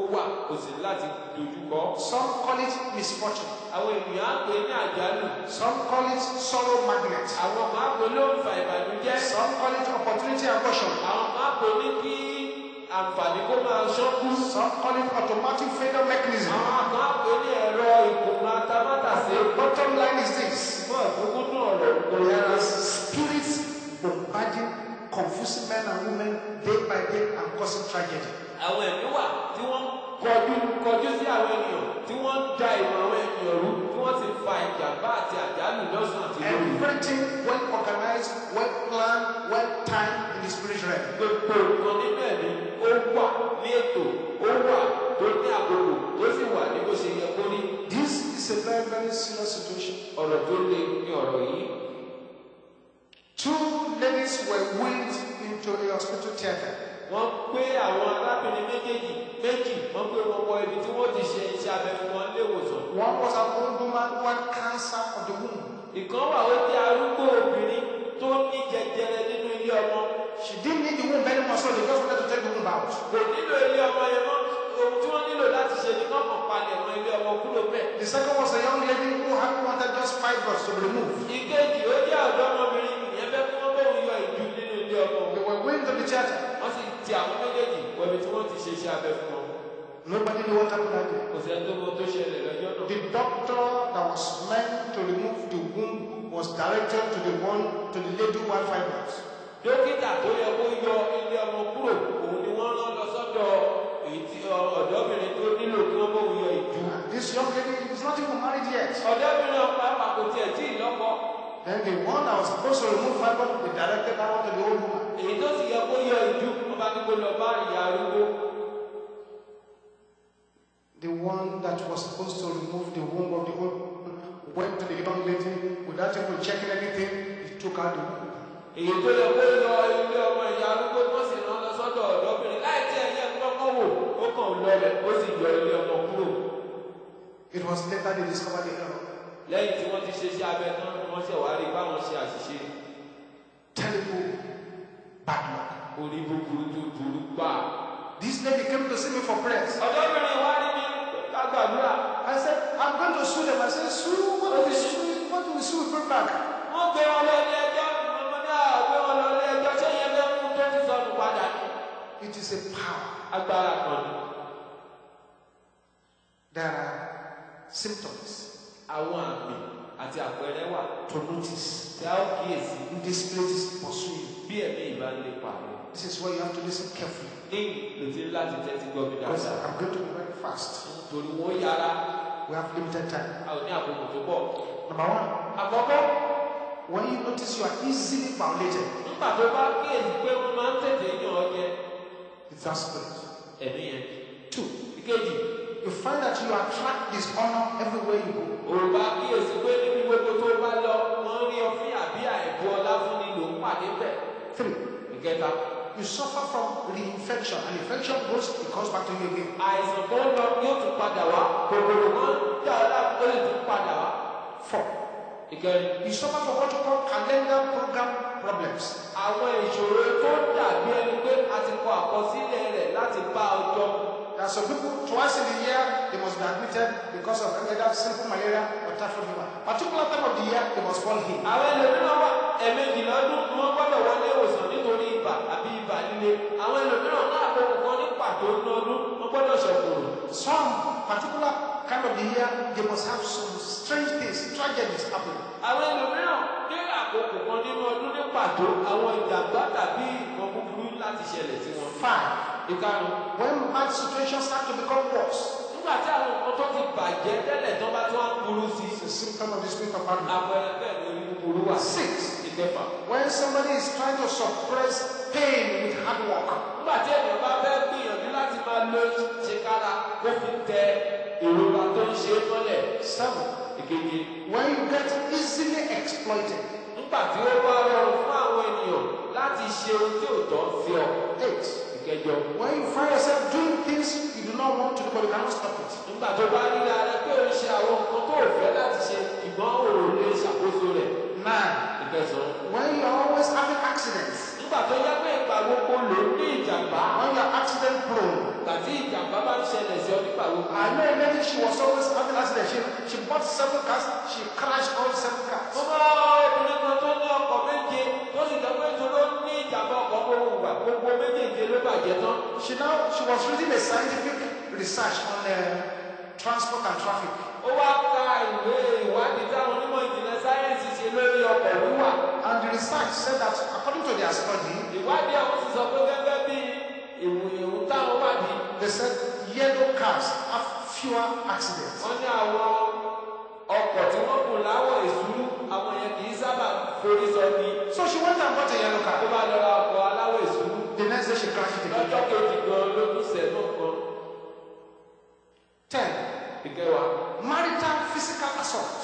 wà kò sì láti dojú kọ. Some call it misfortune. Àwọn ènìyàn á pè ní àjálù. Some call it sorrow magnet. Àwọn máa pè ló ń fa ìbànújẹ́. Some call it opportunity abortion. Àwọn máa pè ní kí àǹfààní kó máa ṣọ́kú. Some call it automatic failure mechanism. Àwọn máa pè ní ẹ̀rọ ìkùnà tamátàsé. The bottom line is this. Fún ẹ̀fúnkún náà rẹ̀ There are spirits bombarding, confusing men and women day by day and causing tragedy. Àwọn ẹ̀mí wà tí wọ́n kọjú kọjú sí àwọn ènìyàn tí wọ́n ń da ìmọ̀ àwọn ènìyàn rú tí wọ́n sì fa ìjàmbá àti àjálù lọ́sàn àti lóru. Everything well organized, well planned, well timed in the spirit realm. Gbogbo nǹkan nínú ẹ̀mí ó wà ní ètò ó wà tó ní àkókò tó sì wà ní bó ṣe yẹ kó rí. This is a very very serious situation. Ọ̀rọ̀ tó le ní ọ̀rọ̀ yìí. Two ladies were wheeled into a hospital theater. Wọ́n gbé àwọn arábìnrin méjèèjì méjì wọ́n gbé wọn wọ ibi tí wọ́n ti ṣe iṣẹ́ abẹ fún wọn léwòsàn. One was an old woman who had cancer of the womb. Ìkan wà ó jẹ́ arúgbó obìnrin tó ní jẹjẹrẹ nínú ilé ọmọ. She didn't need the womb anymore, so they just wanted to take the womb out. Kò nílò ilé ọmọ yẹn mọ́, ohun tí wọ́n nílò láti ṣe ni kọ́ kàn palẹ̀ mọ́ ilé ọmọ kúrò bẹ́ẹ̀. The second was a young lady who had wanted just fibroids to be removed. Ìkejì ó jẹ́ ọ̀dọ́mọbìnrin ìyẹn fẹ́ kí wọ́n bóun yọ ìju nínú ilé ọmọ. They were going to the theater. Wọ́n sì ti àwọn méjèèjì wọ ibi tí wọ́n ti ṣe iṣẹ́ abẹ fún wọn. Nobody knew what happened that day. Kò sẹ́ni tó mọ tó ṣẹlẹ̀ lọ́jọ́ náà. The doctor that was meant to remove the womb was directed to the one to the lady who had fibroids. Dókítà tó yẹ kó yọ ilé ọmọ kúrò òun ni wọ́n rán lọ sọ́dọ̀ èyí tí ọ̀dọ́bìnrin tó nílò kí wọ́n bóun yọ ìju. This young lady is not even married yet. Ọ̀dọ́bìnrin ọ̀pá àpapọ̀ tiẹ̀ tí ì lọ́kọ. Then the one that was supposed to remove fibroids, they directed her to the old woman. Èyí tó sì yẹ kó yọ ìju wọ́n bá ní kó lọ bá ìyá arúgbó. The one that was supposed to remove the womb of the old woman went to the young lady without even checking anything. He took out the womb. Èyí tó yẹ kó lọ ilé ọmọ ìyá arúgbó tó sì rán lọ sọ́dọ̀ ọ̀dọ́bìnrin láì tí ẹ̀yẹ kọ́kọ́ wò ó kàn lọlẹ̀ ó sì yọ ilé ọmọ kúrò. It was later they discovered the error. Lẹ́yìn tí wọ́n ti ṣe iṣẹ́ abẹ tán ni wọ́n ṣẹ̀ wá rí báwọn ṣe àṣìṣe. Terrible bad luck. Orí búburú tó burú gbà. This lady came to see me for prayers. Ọ̀dọ́bìnrin wá rí mi ká gbàdúrà. I said, I'm going to sue them. I said, sue? What do we sue? What do we sue? Bring back. Wọ́n gbé wọn lọ ilé ẹjọ́. Mọ̀mọ́ ní àwọn gbé wọn lọ ilé ẹjọ́. Ṣé ìyẹn fẹ́ mú tó ti sọnù padà ní? It is a power. Agbára kan ni. There are symptoms. Àwọn àmì àti àpẹẹrẹ wà. To notice. Tí a ó kíyèsí. This spirit is pursuing you. Bí ẹ̀mí ìbánilépà rẹ̀. This is why you have to listen carefully. Ní lòtí láti tẹ́tí gbọ́ mi Because dáadáa. I'm going to be very fast. Torí wọ́n yára. We have limited time. A ò ní àkókò tó pọ̀. Number one. Àkọ́kọ́. When you notice you are easily violated. Nígbà tó bá kíyèsí pé wọ́n máa ń tètè yàn ọ́ jẹ. It's that spirit. Ẹ̀mí yẹn. Two. Ìkejì. You find that you attract dishonor everywhere you go. Òrùba kíyèsí pé níbi gbogbo tó bá lọ, wọ́n rí ọfín àbí àìbú ọlá fún ni ló ń pàdé bẹ̀. Three. Ìkẹta. You suffer from reinfection, and infection goes, it comes back to you again. Àìsàn tó ń lọ yóò tún padà wá. Kòkòrò wọn dá ọ láàbù ó lè tún padà wá. Four. Ìkẹrin. You suffer from what you call calendar program problems. Àwọn ìṣòro tó dàbí ẹni pé a ti kọ àkọsílẹ̀ rẹ̀ láti bá ọjọ́. There are some people, twice in a year, they must be admitted because of either simple malaria or typhoid fever. Particular time of the year, they must fall in. Àwọn ẹlòmíràn wà ẹ̀ẹ̀mejì lọ́dún ni wọ́n gbọ́dọ̀ wọlé ìwòsàn nítorí ibà àbí ibà líle. Àwọn ẹlòmíràn náà àkókò kan ní pàtó ní ọdún wọ́n gbọ́dọ̀ ṣọ̀kòrò. Some particular kind of the year, they must have some strange things, tragedies happen. Àwọn ẹlòmíràn ní àkókò kan nínú ọdún ní pàtó àwọn ìjàmbá tàbí ìkan búburú láti ṣẹlẹ̀ sí wọn. Five. Ìkarùn. When bad situations start to become worse. Nígbà tí àwọn nǹkan tó ti bàjẹ́ tẹ́lẹ̀ tó bá tún á burú sí. It's a symptom of the spirit of bad luck. Àpẹẹrẹ bẹ́ẹ̀ ni orí búburú wà. Six. Ìkẹfà. When somebody is trying to suppress pain with hard work. Nígbà tí ènìyàn bá fẹ́ gbìyànjú láti máa lo ṣèkára kó fi tẹ ìrora tó ń ṣe é mọ́lẹ̀. Seven. Ìkeje. When you get easily exploited. Nígbà tí ó bá rọrùn fún àwọn ènìyàn láti ṣe ohun tí ò tọ́ sí ọ. Eight. Ìkẹjọ. When you find yourself doing things you do not want to do but you cannot stop it. Nígbà tó bá rí ara pé o ń ṣe àwọn nǹkan tó ò fẹ́ láti ṣe ìgbọ́n ò lè ṣàkóso rẹ̀. Nine. Ìkẹsàn-án. When you are always having accidents. Nígbà tó yá pé ìgbà gbogbo ló ní ìjàmbá. When you are accident prone. Ìgbà tí ìjàmbá bá ń ṣẹlẹ̀ sí nígbà gbogbo. I know a lady, she was always having accident. She, she bought seven cars, she crashed all seven cars. mo bá obìnrin kan tó ní ọkọ̀ méje tó sì jẹ́ pé ìṣòro ní ìjàmbá ọkọ̀ gbogbo ìgbà gbogbo méjèèjì ló bàjẹ́ tán. She now she was reading a scientific research on uh, transport and traffic. ó wá ka ìwé ìwádìí táwọn onímọ̀ ìjìnlẹ̀ sáyẹ́ǹsì ṣe lórí ọkọ̀ wíwà. And the research said that according to their study, ìwádìí àwọn sì sọ pé gẹ́gẹ́ bí ìwòyẹ̀wò táwọn wádìí. they said yellow cars have fewer accidents. wọ́n ní àwọn ọkọ̀ tí wọ́n kùn láwọ̀ ìṣúrú àwọn yẹn kì í sábà forí sọ ní. So she went and bought a yellow car. tó bá lọ ra ọkọ̀ aláwọ̀ ìṣúrú. The next day she crashed it again. lọ́jọ́ kejì gan lójú sẹ́nu kan. Ten. ìkẹwàá. Marital physical assault.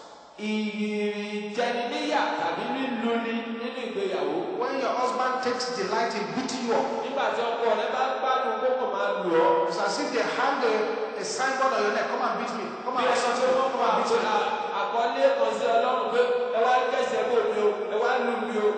ìjẹniníyà tàbí líluni nínú ìgbéyàwó. When your husband takes delight in beating you up. nígbà tí ọkọ rẹ bá gbádùn kókò máa lù ọ́. It's as if they hang a, a signboard on your neck. Come and beat me. Come bí and ẹsọ assault tó me. wọ́n Come máa and beat tó me. la àkọlé kan sí ọlọ́run pé ẹ wá kẹsẹ̀ bò mí o ẹ wá lù mí o.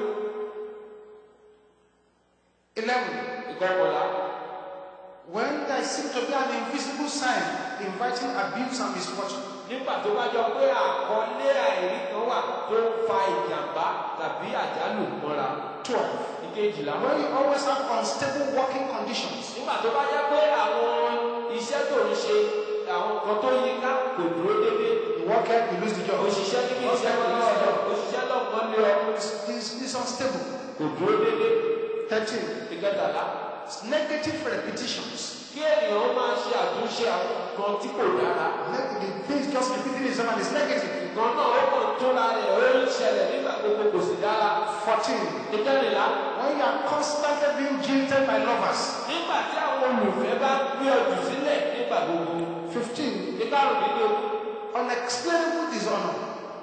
Eleven. ìkọkànlá. When there seems to be an invisible sign inviting abuse and misfortune. nígbà tó bá jọ pé àkọlé àìrí kan wà tó ń fa ìjàmbá tàbí àjálù mọ́ra. Twelve. ìkejìlá. When you always have unstable working conditions. nígbà tó bá jẹ́ pé àwọn iṣẹ́ tó ń ṣe àwọn nǹkan tó yí ká kò dúró dédé. You work here, you lose the job. òṣìṣẹ́ níbi iṣẹ́ lọ́wọ́ òṣìṣẹ́ lọ́gbọ́n lé ọ. It's, it's, it's unstable. kò dúró dédé. Thirteen. ìkẹtàlá. Negative repetitions. kí ènìyàn máa ṣe àtúnṣe àwọn nǹkan tí kò dára. The things just repeating itself and it's negative. nǹkan náà ó kàn tó la rẹ̀ ó ń ṣẹlẹ̀ nígbà gbogbo kò sì dára. Fourteen. ìkẹrìnlá. When you are constantly being jilted by lovers. nígbà tí àwọn olùfẹ́ bá gbé ọjọ́ sílẹ̀ nígbà gbogbo. Fifteen. ìkarùndínlógún. Unexplainable dishonor.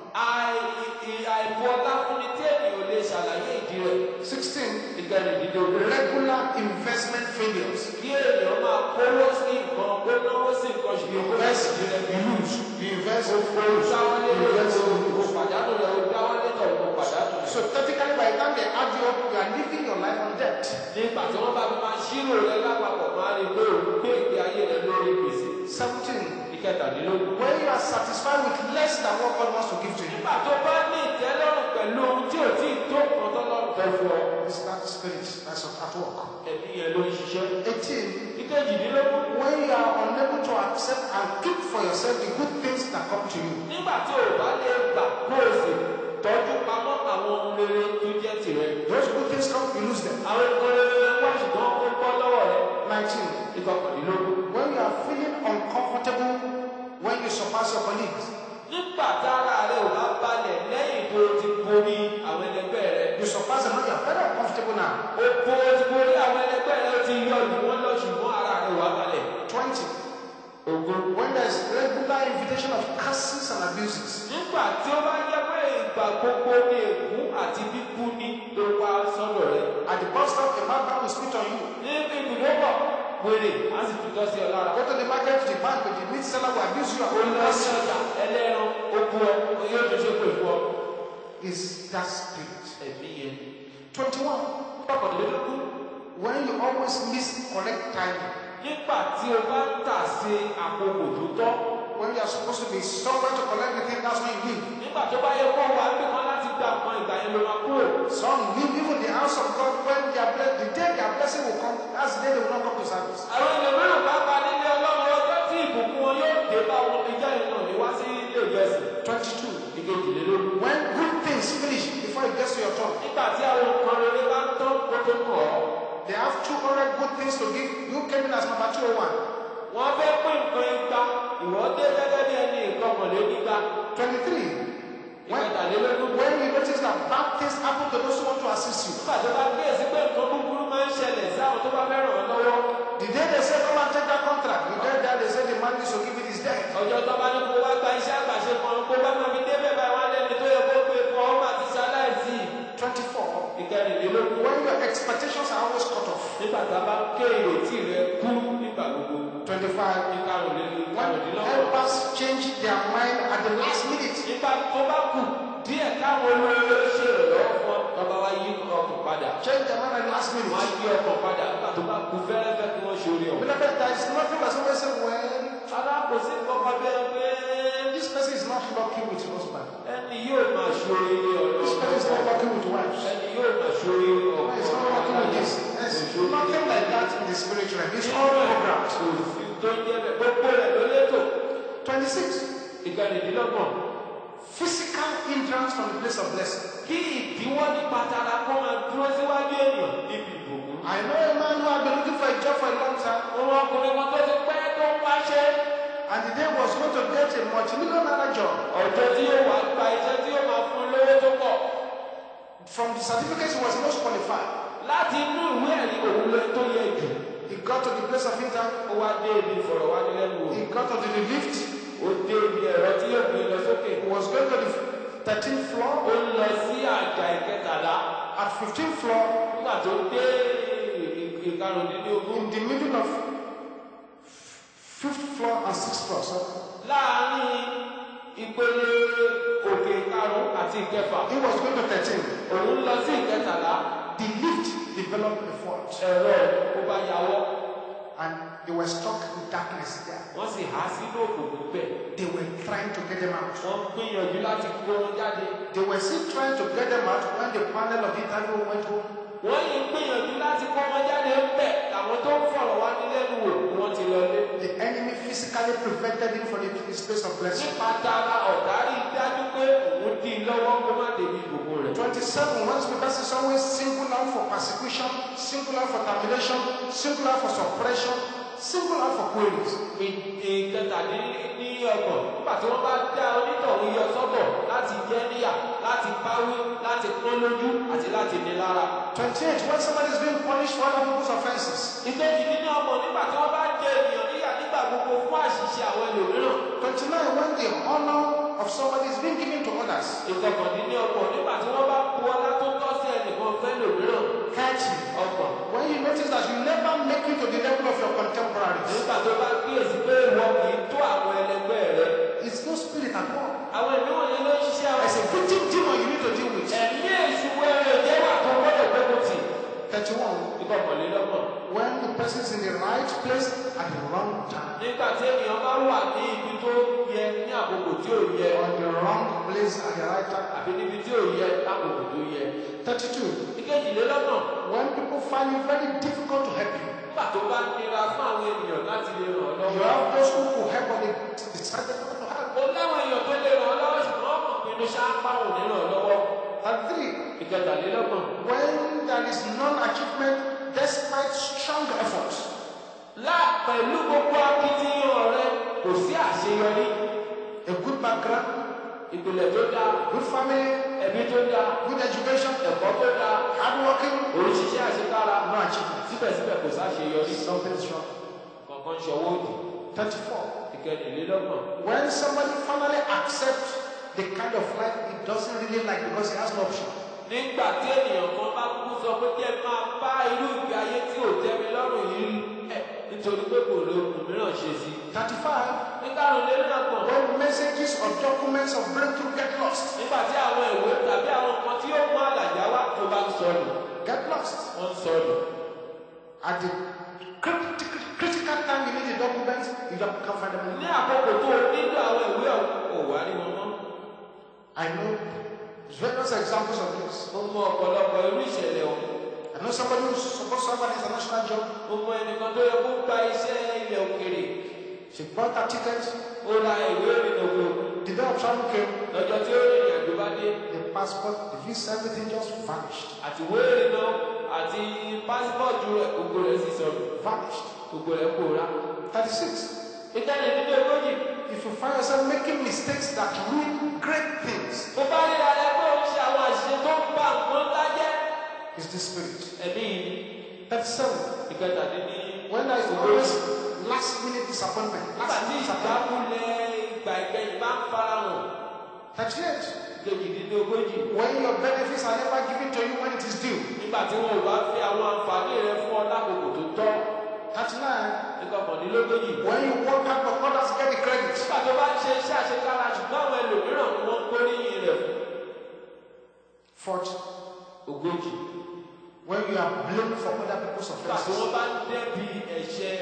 àìbù ọlá fúnni tí ènìyàn lè ṣàlàyé ìdí rẹ̀. Sixteen. ìkẹrìndínlógún. Regular investment failures. kí ènìyàn máa kówó sí nǹkan kó náwó sí nǹkan ṣùgbọ́n kó Invest, ìdí rẹ̀ you lose. You invest, o you dáwọ́lé invest, lórí you o lose. pàdánù rẹ̀ o dáwọ́lé tọ̀ o pàdánù rẹ̀. So technically, by the time they add you up, you are living your life on debt. nígbà tí wọ́n bá fi máa ṣírò rẹ̀ lápapọ̀ máa rí pé o gbé ìgbé ayé rẹ̀ lórí gbèsè. Seventeen. ìkẹtàdínlógún. When you are satisfied with less than what God wants to give to you. nígbà tó bá ní ìtẹ́lọ́rùn pẹ̀lú ohun tí ò tí ì tó nǹkan tọ́lọ́run fẹ́ fún ọ. It's that spirit that's at work. ẹ̀mí yẹn ló ń ṣiṣẹ́. Eighteen. ìkejìdínlógún. When you are unable to accept and keep for yourself the good things that come to you. nígbà tí o bá lè gbà kó o sì tọ́jú pamọ́ àwọn ohun rere tó jẹ́ tirẹ̀. Those good things come, you lose them. àwọn nǹkan rere wá ṣùgbọ́n ó bọ́ lọ́wọ́ rẹ̀. Nineteen. ìkọkàndínlógún. When you are feeling uncomfortable when you surpass your colleagues. nígbà tára rẹ̀ ò bá balẹ̀ lẹ́yìn tó ti borí àwọn ẹlẹgbẹ́ rẹ̀. You surpass them, now you are very uncomfortable now. o bo ti borí àwọn ẹlẹgbẹ́ rẹ̀ ó ti yọ ìlú wọn lọ ṣùgbọ́n ara rẹ̀ wà balẹ̀. Twenty. Ogún. When there is regular invitation of curses and abuses. nígbà tí ó bá jẹ́ pé ìgbà gbogbo ní ègún àti bíbú ní tó wá sọ́dọ̀ rẹ̀. At the bus stop, a madman will spit on you. ní ibùdókọ̀ wèrè á sì tutọ́ sí ọ lára. Go to the market, to the bank, the meat seller will abuse you. ó lọ sí ọjà ẹlẹ́ran ó bu ọ yóò tún ṣe pé fún ọ. Is that spirit. ẹ̀mí yẹn. Twenty-one. ọkọ̀dínlógún. When you always miss correct timing. nígbà tí o bá ń tà sí àkókò tó tọ́. When you are supposed to be somewhere to collect the thing, that's when you leave. nígbà tó bá yẹ kó wà níbi kan láti gba nǹkan ìgbà yẹn ló máa kúrò. Some leave even the house of God when their ble- the day their blessing will come, that's the day they will not come to service. àwọn ẹlòmíràn bá pa nílé ọlọ́run ọjọ́ tí ìbùkún wọn yóò dé bá wọn ìjọ ìrìnà ní wá sí ilé ìjọsìn. Twenty-two. ìkejìlélógún. When good things finish before it gets to your turn. nígbà tí àwọn nǹkan rere bá ń tán kó tó kọ̀ ọ́. They have two hundred good things to give. You came in as number two oh one. wọ́n fẹ́ pín nǹkan igba ìwọ́dé gẹ́gẹ́ bí ẹni ìkọkànlélígba. Twenty-three. When, ìkẹtàlélógún. when you notice that bad things happen to those who want to assist you. nígbà tó bá kíyèsí pé nǹkan búburú máa ń ṣẹlẹ̀ sí àwọn tó bá fẹ́ ràn wọ́n lọ́wọ́. The day they say come and take that contract, you get there, they say the man needs to give it his debt. ọjọ́ tó bá ní kó wá gba iṣẹ́ àgbàṣe kan kó bá máa fi débẹ̀ báyìí wá lẹ́ni tó yẹ kó pé kọ́ ọ́ máa ti ṣaláìsí. Twenty-four. ìkẹrìnlélógún. When your expectations are always cut off. nígbà tá a bá ké ìrètí rẹ kú nígbà gbogbo. Twenty-five. When helpers change their mind at the last minute. nígbà tó bá kù díẹ̀ káwọn olóore ṣe ìrànlọ́wọ́ fún ọ tọ́ba wá yí ọkàn padà. Change their mind at the last wọ́n á minute. yí ọkàn padà nígbà tó bá kù fẹ́rẹ́fẹ́ kí wọ́n ṣoore ọ̀hún. Beloved, there is nothing that somebody say, well, alákòóso kankan bí ẹni pé this person is not lucky with husband. ẹni yóò máa ṣoore ọ̀rọ̀. This person is not lucky with wives. ẹni yóò máa ṣoore ọ̀rọ̀. It's not lucky with this. There's nothing like that in the spiritual realm. It's all programmed. tó ń jẹ́ bẹ́ẹ̀ gbogbo rẹ̀ ló létò. twenty-six. ìkànnìdínlọ́gbọ̀n. Physical hindrance from the place of blessing. kí ìdíwọ́ nípa tara kó máa dúró síwájú ènìyàn níbi ìbùkún. I know a man who had been looking for a job for a long time. Òun ọkùnrin kan tó ti pẹ́ tó ń wáṣẹ́. And the day was going to get a multi-million dollar job. Ọjọ́ tí yóò wá gba iṣẹ́ tí yóò máa fún lówó tó pọ̀. From the certificates he was most qualified. Láti inú ìwé ẹ̀rí òun lọ tó yẹ jù. He got to the place of interview. Ó wá dé ibi ìfọ̀rọ̀wánilẹ́nuwò. He got to the lift. Ó dé ibi ẹ̀rọ tí yóò gbé lọ sókè. He was going to the thirteenth floor. Ó lọ sí àjà ìkẹtàlá. At fifteenth floor. Nígbà tó dé ìkarùndínlógún. In the middle of fifth floor and sixth floor. So láàárín ìpele òkè karùn-ún àti ìkẹfà. he was going to thirteen. Òun lọ sí ìkẹtàlá. The lift developed a fault. Ẹ̀rọ ó bá yàwọ́. And they were stuck in darkness there. Wọ́n sì há sínú òkùnkùn bẹ́ẹ̀. They were trying to get them out. Wọ́n gbìyànjú láti kó wọn jáde. They were still trying to get them out when the panel of interview went home. Wọ́n yìí gbìyànjú láti kó wọn jáde bẹ́ẹ̀ làwọn tó ń fọ̀rọ̀ wá ní lẹ́nu wò ni wọ́n ti lọlé. The enemy physically prevented him from the space of blessing. Nípa tara ọ̀tá rí dájú pé òun dì í lọ́wọ́ kó má débi gbogbo rẹ̀. twenty-seven, once the person is always single out for persecution, single out for termination, single out for suppression, single out for queries. Ìkẹtàdínní ọgbọ̀n nígbà tí wọ́n bá dá onítọ̀hún yọ sọ́tọ̀ láti jẹ́ níyà, láti báwí, láti pọ́n lójú àti láti ní lára. twenty-eight, when somebody is being punished for other people's offenses. Ìkejìdínní ọgbọ̀n nígbà tí wọ́n bá jẹ ènìyàn níyà nígbà gbogbo fún àṣìṣe àwọn ẹlòmíràn. twenty-nine, when the honor of somebody is being given to others. Ìkọkàndínní ọgbọ̀n nígbà tí wọ́n bá bu ọlá tó tọ́ sí ẹnìkan fẹ́ lòmíràn. thirty, ọgbọ̀n. when you notice that you never make it to the level of your contemporaries. Nígbà tó bá kíyèsí pé ìwọ kì í tó àwọn ẹlẹgbẹ́ rẹ. It's no spirit at all. Àwọn ẹ̀mí wọ̀nyí ló ń ṣiṣẹ́ àwọn. There's a victim demon you need to deal with. Ẹ̀mí èṣù wẹ̀rẹ̀ jẹ́ wà tó gbọ́dọ̀ gbẹ́kùn tì. thirty-one, Ìkọkànlélọ́gbọ̀n. when the person is in the right place at the wrong time. Nígbà tí ènìyàn bá wà ní ibi tó yẹ ní àkókò tí ò yẹ. On the wrong place at the right time. Àbí níbi tí ò yẹ lákòókò tó yẹ. thirty-two, Ìkejìlélọ́gbọ̀n. when people find it very difficult to help you. Nígbà tó bá nira fún àwọn ènìyàn láti lè ràn ọ́ You lọ́wọ́. have those who will help but they decided not to help. Ó láwọn èèyàn tó lè ràn ọ́ lọ́wọ́ ṣùgbọ́n ọ̀pọ̀ pinnu ṣáápá ò ní ràn ọ́ lọ́wọ́. And three, Ìkẹtàlélọ́gbọ̀n. when there is non-achievement despite strong efforts. Láà pẹ̀lú gbogbo akitiyan rẹ kò sí àṣeyọrí. A good background, Ìpìlẹ̀ tó dáa, good family, ẹbí tó dáa, good education, ẹ̀kọ́ tó dáa, hardworking, oríṣiríṣi àṣekára. no achievement. Síbẹ̀síbẹ̀ kò sáṣeyọrí. Something wrong. Kọ̀ọ̀kan ṣọwọ́ òdì. thirty-four, Ìkẹrìnlélọ́gbọ̀n. when somebody finally accepts the kind of life he doesn't really like because he has no option. Nígbà tí ènìyàn kan bá kú sọ pé jẹ́ máa bá irú ìgbé ayé tí ò tẹ́ mi lọ́rùn yìí rí ẹ̀ nítorí pé kò lè òmíràn ṣe sí. thirty-five, Nígbàrúnlélọ́gbọ̀n. when messages or documents of breakthrough get lost. Nígbà tí àwọn ìwé tàbí àwọn nǹkan tí ó mú àlàjá wá tó bá ń sọnù. Get lost. Wọ́n ń sọnù. At the crit- critical time you need the documents, you don't, can't find them Ní anymore. àkókò tó o nílò àwọn ìwé ọ̀hún kò wá rí wọn mọ́. I know various examples of this. Mo mọ ọ̀pọ̀lọpọ̀ irú ìṣẹ̀lẹ̀ ọ̀hún. I know somebody who's supposed to have an international job. Mo mọ ẹnìkan tó yẹ kó gba iṣẹ́ ilẹ̀ òkèrè. She bought her ticket. Ó ra ìwé ìrìnnà òkè òkun. The day of travel came. Lọ́jọ́ tí ó rìnrìn àjò bá dé. The passport, the visa, everything just vanished. Àti ìwé ìrìnnà àti pásítọ̀tù rẹ̀ gbogbo rẹ̀ sì sọnù. Vanished. Gbogbo rẹ̀ pòórá. thirty-six. Ìkànnì nínú ogójì. If you find yourself making mistakes that ruin great things, Mo bá rí ara pé ó ń ṣe àwọn àṣìṣe tó ń ba nǹkan ńlá jẹ́. it's the spirit. Ẹ̀mí thirty-seven. ìkẹtàdínní. When there is always last minute disappointment. Nígbà Last tí minute disappointment. ìjákulẹ̀ ìgbà ìgbẹ̀yìn bá ń farahàn. thirty-eight. Kejìdínní ogójì. When your benefits are never given to you when it is due. Nígbà tí wọn ò bá fi àwọn àǹfààní rẹ fún ọ lákòókò tó tọ́. thirty-nine. Ìkọkànlélógójì. When you work hard but others get the credit. Nígbà tó bá ń ṣe iṣẹ́ àṣekára ṣùgbọ́n àwọn ẹlòmíràn ni wọ́n ń gbóríyìn rẹ̀ fún. forty. Ogójì. When you are blamed for other people's Nígbà tí offenses. wọ́n bá ń dẹ́bi ẹ̀ṣẹ̀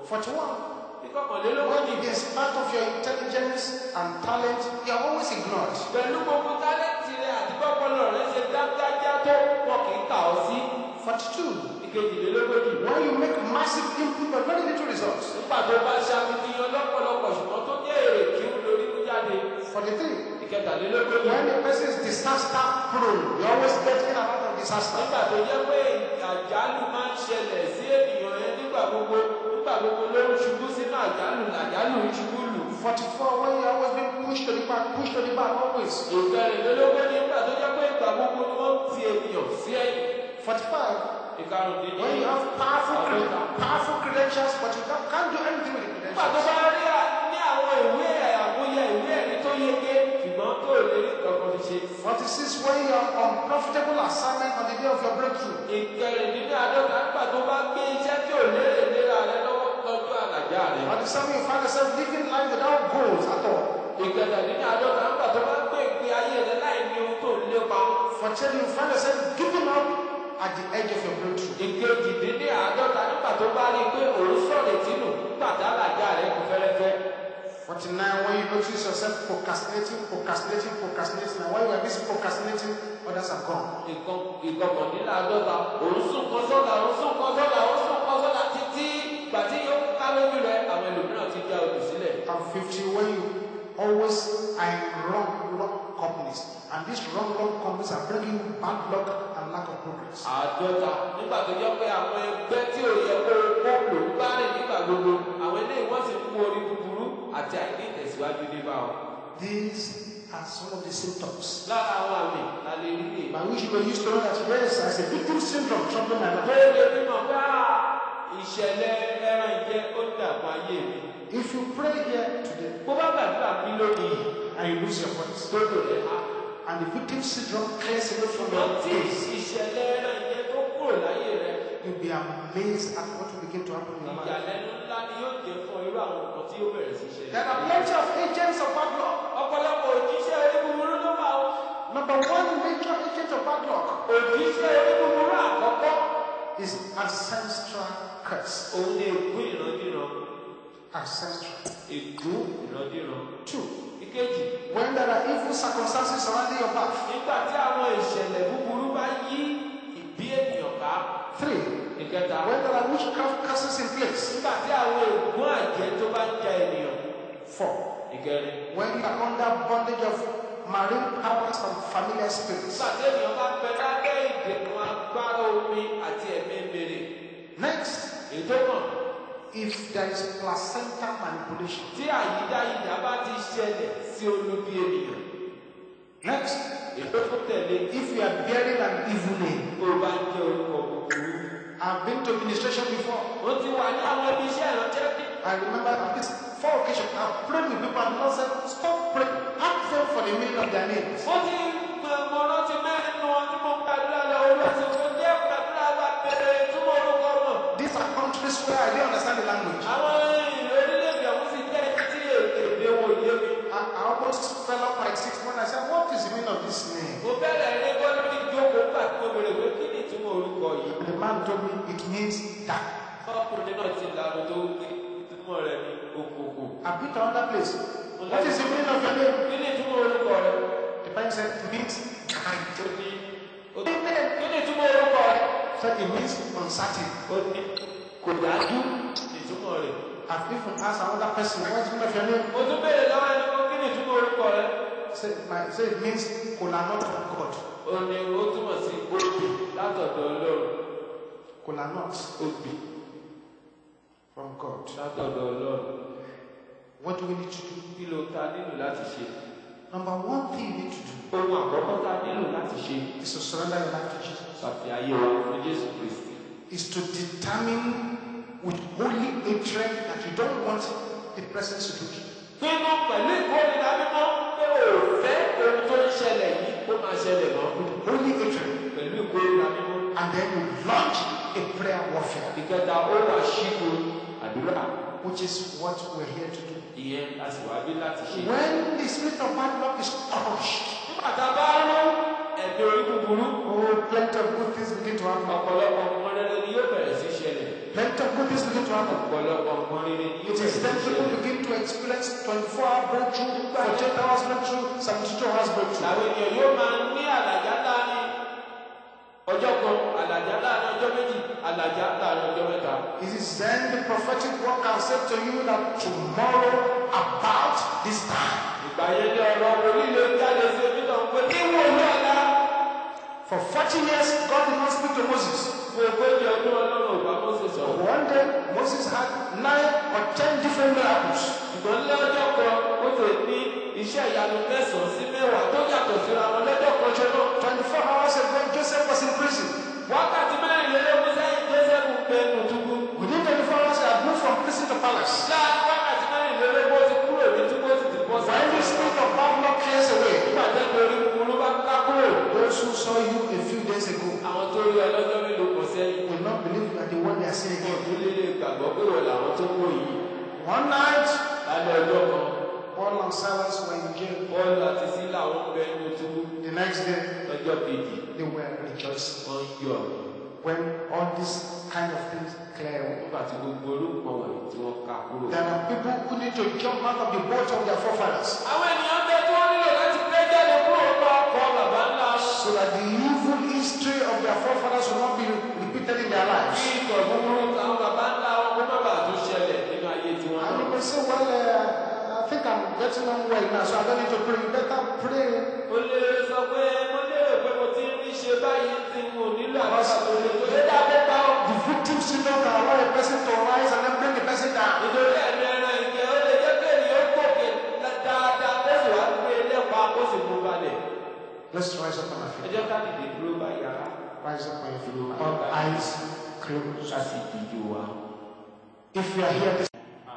forty-one. ìkọkànlélógójì. When in spite of your intelligence and talent, you are always ignored. pẹ̀lú gbogbo tálẹ́ǹtì rẹ àti bọ́pọ̀lọ rẹ ṣe dáńgájá tó wọn kì í kà ọ́ sí. forty-two. ìkejìlélógójì. When you make massive input but very little results. nígbà tó bá ṣàfihàn lọ́pọ̀lọpọ̀ ṣùgbọ́n tó jẹ́ èrè kí ó lórí mú jáde. forty-three. ìkẹtàlélógójì. When a person is disaster prone, you always get in and out of disaster. nígbà tó jẹ́ pé àjálù máa ń ṣẹlẹ̀ sí ènìyàn yẹn nígbà gbogbo nígbà gbogbo ló ń ṣubú sínú àjálù làjálù ń ṣubú lù. forty-four. When you always being pushed to the back, pushed to the back always. ìkẹrìnlélógójì nígbà tó jẹ́ pé ìgbà gbogbo ni wọ́n ti ènìyàn sí ẹ̀yìn. forty-five. ìkarùndínlẹ́. When you have powerful, powerful credentials, but you can't, can't do anything with the nígbà tó credentials. bá rí à ní àwọn ìwé àmúyẹ ìwé ẹ̀rí tó yege ṣùgbọ́n tó lè rí kankan fi ṣe. forty-six. When you are on profitable assignment on the day of your breakthrough. ìkẹrìndínláàádọ́ta nígbà tó bá gbé iṣẹ́ tí ò lérè léra rẹ lọ́wọ́ lọ́jọ́ àlàjá rẹ. forty-seven. You find yourself living life without goals at all. ìkẹtàdínláàádọ́ta nígbà tó bá gbé ìgbé ayé rẹ láì ní ohun tó ń lépa. forty-eight. You find yourself giving up at the edge of your breakthrough. ìkejìdínláàádọ́ta nígbà tó bá rí i pé òun sọ̀rọ̀ ìtinú nígbà tá àlàjá rẹ kò fẹ́rẹ́fẹ́. forty-nine. When you notice yourself procrastinating, procrastinating, procrastinating, and while you are busy procrastinating, others are gone. ìkọkàndínláàádọ́ta òun sùn kan sọ́la òun sùn kan sọ́la òun sùn kan sọ́la títí ìgbà tí yóò ká lójú rẹ àwọn ẹlòmíràn ti já odò sílẹ̀. And fifty. When you always are in wrong, wrong companies, and these wrong, wrong companies are bringing bad luck and lack of progress. àádọ́ta nígbà tó jẹ́ pé àwọn ẹgbẹ́ tí ò yẹ kó kó lò ń bá rìn nígbà gbogbo àwọn eléyìí wọ́n sì ń mú orí búburú àti àìní ìtẹ̀síwájú níbà wọn. These are some of the symptoms lára àwọn àmì la lè rí lè. by which you were used to know that yes, as a victim syndrome troubling my tó life. lè bímọ pé ìṣẹ̀lẹ̀ ẹran ìjẹ́ ó dàgbà ayé mi. If you pray here today bó bá gbàdúrà bí lónìí and you lose your voice, tó lò rẹ̀ á. and the victim syndrome clears away from ṣùgbọ́n your tí face, ìṣẹ̀lẹ̀ ẹran ìjẹ́ tó kúrò láyé rẹ̀ you'll be amazed at what will begin to happen in your life. ìyàlẹ́nu ńlá ni yóò jẹ́ fún irú àwọn nǹkan tí yóò bẹ̀rẹ̀ sí ṣẹlẹ̀. There are plenty of agents of bad luck. ọ̀pọ̀lọpọ̀ òjíṣẹ́ orí búburú ló wà ó. Number one major agent of bad luck òjíṣẹ́ orí búburú àkọ́kọ́ is ancestral curse. òun ni ègún ìrandíran. Ancestral. ègún ìrandíran. Two. ìkejì When there are evil circumstances surrounding your path. nígbà tí àwọn ìṣẹ̀lẹ̀ búburú bá yí ìbí ènìyàn ká. Three. ìkẹta When there are witchcraft curses in place. nígbà tí àwọn ègún àjẹ́ tó bá ń ja ènìyàn. Four. ìkẹrin When you are under bondage of marine powers and familiar spirits. nígbà tí ènìyàn bá bẹ lábẹ́ ìdẹ̀kùn agbára omi àti ẹ̀mí mèrè. Next, ètò kan if there is placenta manipulation. tí àyídáyidá bá ti ṣẹlẹ̀ sí olúbi ènìyàn. Next, ètò tó tẹ̀lé if you are bearing an evil name. tó bá ń jẹ́ orúkọ búburú. I've been to administration before. ó ti wà ní àwọn ibi iṣẹ́ ìránṣẹ́ bí. I remember at least four occasions I've prayed with people and the Lord said, stop praying. Ask them for the meaning of their names. ó ti mọ̀ rántí mẹ́rin nu wọn tí mo ń gbàdúrà lọ olùwàsí fún jẹ́ gbàdúrà bá bẹ̀rẹ̀ túmọ̀ orúkọ wọn. These are countries where I didn't understand the language. àwọn orílẹ̀-èdè ọ̀hún sì jẹ́ tí èdè wò yé mi. I, I almost fell off my seat when I said, what is the meaning of this name? mo bẹ̀rẹ̀ eré bọ́ọ̀lù ní ìjókòó gbà tí mo bèrè pé kí ni ìtumọ̀ orúkọ yìí. The man told me it means that. ọkùnrin náà ti lànà tó gbé ìtumọ̀ rẹ̀ ní òkòkò. I've been to another place. What is the meaning of your name? kí ni ìtumọ̀ orúkọ rẹ̀? The man said it means kind. ó ní ó ní kí ni ìtumọ̀ orúkọ rẹ̀? So it means uncertain. ó ní kò dájú ìtumọ̀ rẹ̀. I've even asked another person, what's the meaning of your name? mo tún bèrè lọ́wọ́ ẹni kan kí ni ìtumọ̀ orúkọ rẹ̀? Say, my, say it means kola not from God. ó ní ó túmọ̀ sí obì látọ̀dọ̀ ọlọ́run. Kola not obì from God. látọ̀dọ̀ ọlọ́run. What do we need to do? kí ló ta nílò láti ṣe? Number one thing you need to do ohun àkọ́kọ́ ta nílò láti ṣe is to surrender your life to Jesus. ṣàfi ayé wa fún Jésù Kristi. Is to determine with holy hatred that you don't want the present situation. pinnu pẹ̀lú ìkórìíra mímọ́ pé ò fẹ́ ohun tó ń ṣẹlẹ̀ yìí ó máa ṣẹlẹ̀ mọ́. Holy hatred. pẹ̀lú ìkórìíra mímọ́. And then you launch a prayer warfare, ìkẹta ó wà ṣígun àdúrà. which is what we're here to do. ìyẹn a sì wá bí láti ṣe. When the spirit of bad luck is crushed, nígbà tá a bá rán ẹ̀mí orí búburú. oh, plenty of good things begin to happen. ọ̀pọ̀lọpọ̀ ọmọ rere ni yóò bẹ̀rẹ̀ sí ṣẹlẹ̀. Plenty of good things begin to happen. ọ̀pọ̀lọpọ̀ nǹkan rere ni It is then people begin to experience twenty-four hour breakthrough, forty-eight hours breakthrough, seventy-two hours breakthrough. àwọn ènìyàn yóò máa ní àlàjá láàrin ọjọ́ kan, àlàjá láàrin ọjọ́ méjì, àlàjá láàrin ọjọ́ mẹ́ta. It is then the prophetic word can say to you that tomorrow about this time. ìgbà yẹn ní ọ̀rọ̀ orílẹ̀ èdè jáde sí ojú náà pé kí wọ́n ní ọ̀la. For forty years, God did not speak to Moses. fún ogójì ọdún ọlọ́run ò bá Mósè sọ̀rọ̀. One day, Moses had nine or ten different miracles. ṣùgbọ́n lọ́jọ́ kan ó ti ní iṣẹ́ ìyanu mẹ́sàn-án sí mẹ́wàá tó yàtọ̀ síra wọn lọ́jọ́ kan ṣe náà. twenty-four hours ago, Joseph was in prison. wákàtí mẹ́rìnlélógún sẹ́yìn Joseph ń gbé nùtúbú. Within twenty-four hours, he had moved from prison to palace. láàrin wákàtí mẹ́rìnlélógún ó ti kúrò ní túbú ó sì ti bọ́ sí. When the spirit of Babylon clears away, nígbà tẹ́lẹ̀ orí kúrú bá ká kúrò. those who saw you a few days ago àwọn tó rí ọlọ́jọ́ mélòó kan sẹ́yìn. will not believe you are the one they are seeing again. ìdílé lè gbàgbọ́ pé wọ́n làwọn tó wò yìí. One night, lálẹ́ ọjọ́ kan Paul and Silas were in jail. Pọ́ọ̀lù àti Sílà wọn bẹ nínú túbú. The next day, lọ́jọ́ kejì they were rejoicing. wọ́n ń yọ̀ When all these kind of things clear away. nígbà tí gbogbo orúkọ wọ̀nyí tí wọ́n ká kúrò. There are people who need to jump out of the boat of their forefathers àwọn ènìyàn bẹ tí wọ́n nílò láti gbé jáde kúrò lọ ọkọ̀ bàbá ńlá. so that the evil history of their forefathers will not be repeated in their lives. kí ìtọ̀ búburú àwọn bàbá ńlá wọn kó má bàa tún ṣẹlẹ̀ nínú ayé tiwọn And náà. you can say, well, uh, I think I'm getting on well now, so I don't need to pray. You better pray. ó lè sọ pé mo lérò pé mo ti ń rí ṣe báyìí tí mo nílò àbábà tó lè tó lé dábẹ́ bá ọ. The victim syndrome can allow a person to rise and then bring the person down. nítorí ẹ̀mí ẹran ìjẹ́ ó lè jẹ́ pé ènìyàn gòkè dáadáa kó sì wá gbé lẹ́pa kó sì mú balẹ̀. Let's rise up on our ẹ feet. jẹ́ ká dìde dúró bá yàrá. Rise up on your feet. All eyes closed. ká sì dìjú wa. If you are here, this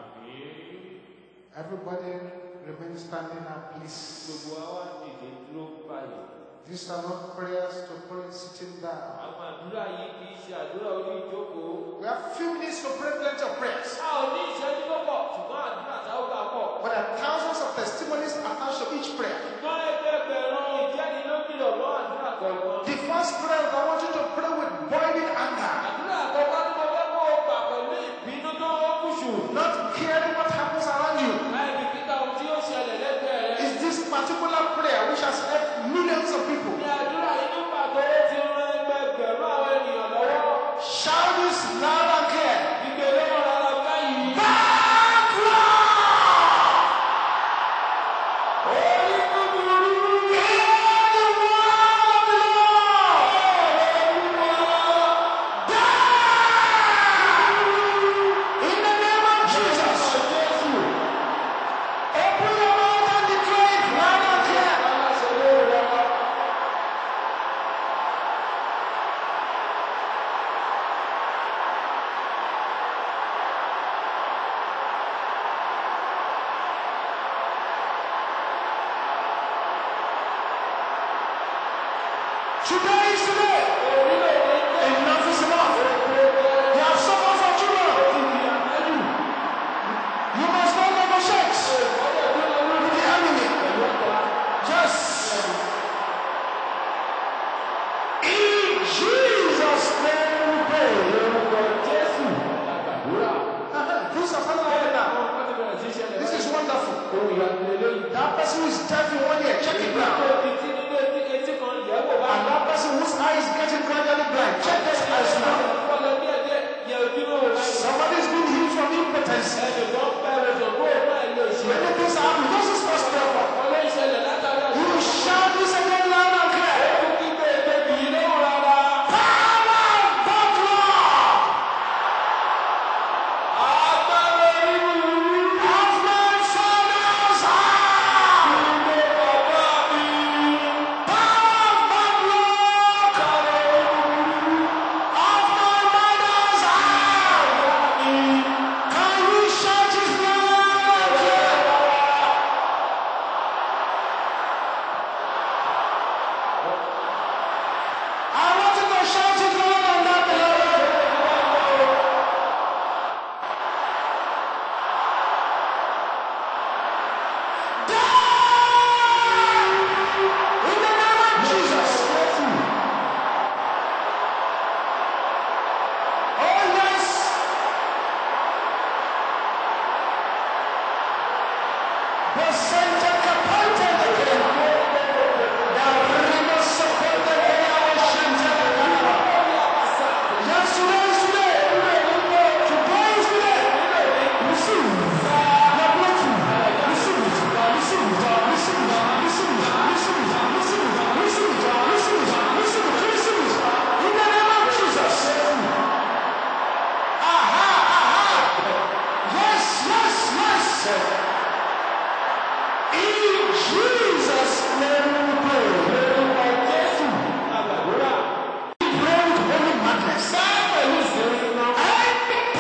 everybody remain standing now, please. gbogbo wa wá dìde dúró báyìí. These are not prayers to pray sitting down. àwọn àdúrà yìí kì í ṣe àdúrà orí ìjókòó. We have few minutes to pray plenty of prayers. a ò ní ìṣẹ́jú tó pọ̀ ṣùgbọ́n àdúrà tá ó gbà pọ̀. But there are thousands of testimonies attached to each prayer. ṣùgbọ́n ẹgbẹ̀rún ìjẹ́ni ló kìlọ̀ mọ́ àdúrà kọ̀ọ̀kan. The first prayer I want you to pray with boiling anger, àdúrà àkọ́kọ́ tí mo fẹ́ kó o gbà pẹ̀lú ìbínú tó ń kùṣù. not caring what happens around you. láì bìkítà ohun tí ó ṣẹlẹ̀ lẹ́gbẹ̀ẹ́ rẹ. Is this particular prayer which has helped millions of people? ní àdúrà yìí ní pàtó ó ti ran ẹgbẹ̀rún àwọn ènìyàn lọ́wọ́. Shout this loud and clear. ìgbèrè wọn rárá báyìí. orí búburú. In the name of Jesus, open your mouth and declare it loud and clear. Today is today. Enough is enough. You have suffered for too long. You must not negotiate with the enemy. Yes. In Jesus' name we pray. Uh-huh. Things are starting like that. This is wonderful. That person who is deaf in one ear, check it now. And that person whose eye is getting gradually blind, check this eyes now. Somebody is being healed from impotence. Many things are happening. This is first prayer. You shout this again loud and clear. Power of God, Lord. Of my father's house. Power of God, Lord. Of my mother's house. Can we shout his name? In Jesus' name we pray. We pray with holy madness. Any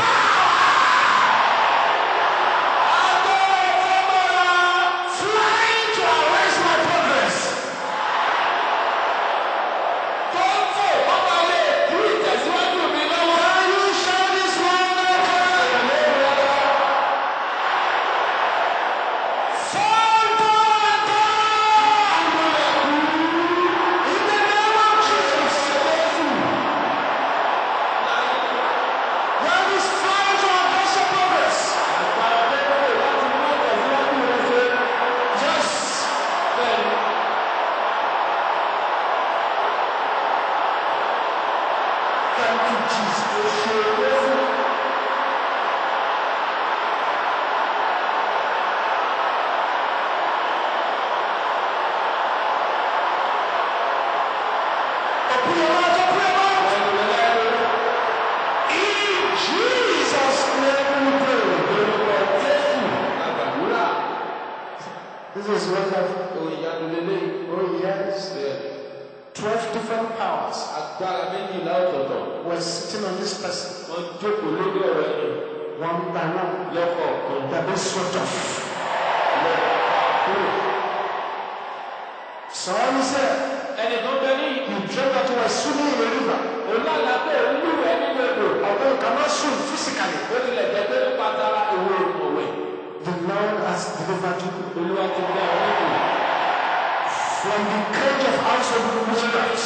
power flying to arrest my progress. Can you shout this one more time? Fall down, down. In the name of Jesus. That is flying to arrest your progress. Yes. Thank you, Jesus. Open your mouth, open your mouth. In Jesus' name we pray. This is wonderful. Oh, yes. Twelve different powers were sitting on this person. One by one. They've been swept off. So he said, you dreamt that you were swimming in a river. Although you cannot swim physically, the Lord has delivered you from the cage of house of witchcraft.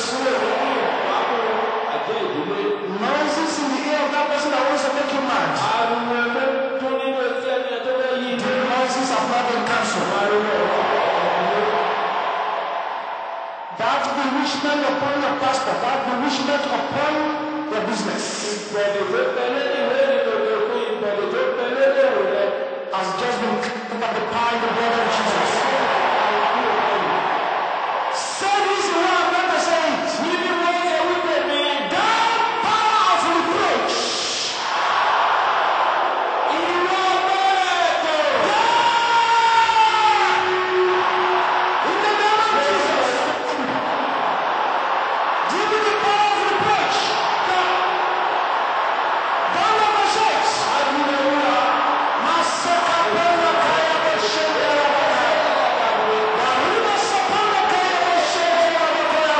Noises in the ear of that person that wants to make you mad. The noises have not been cancelled. That bewitchment upon your pastor, that bewitchment upon your business has just been killed by the power in the blood of Jesus. Say this in one, let me say it. That power of reproach. In the name of Jesus. Give me the power of reproach. Down on my shakes. Masaka Pena Kaya Boshendera Bakaya. Barima Sapana Kaya Boshendera Bakaya.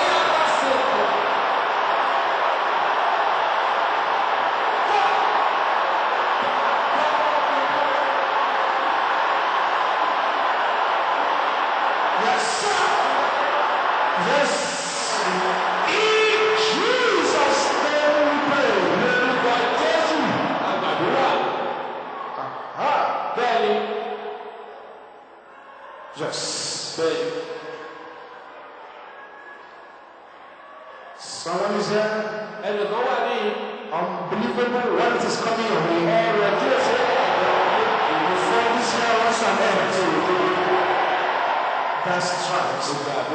Yes, sir. Yes. In Jesus' name we pray. Ah, yes. Someone is here. Unbelievable what is coming your way. Before this year was an end. That's right.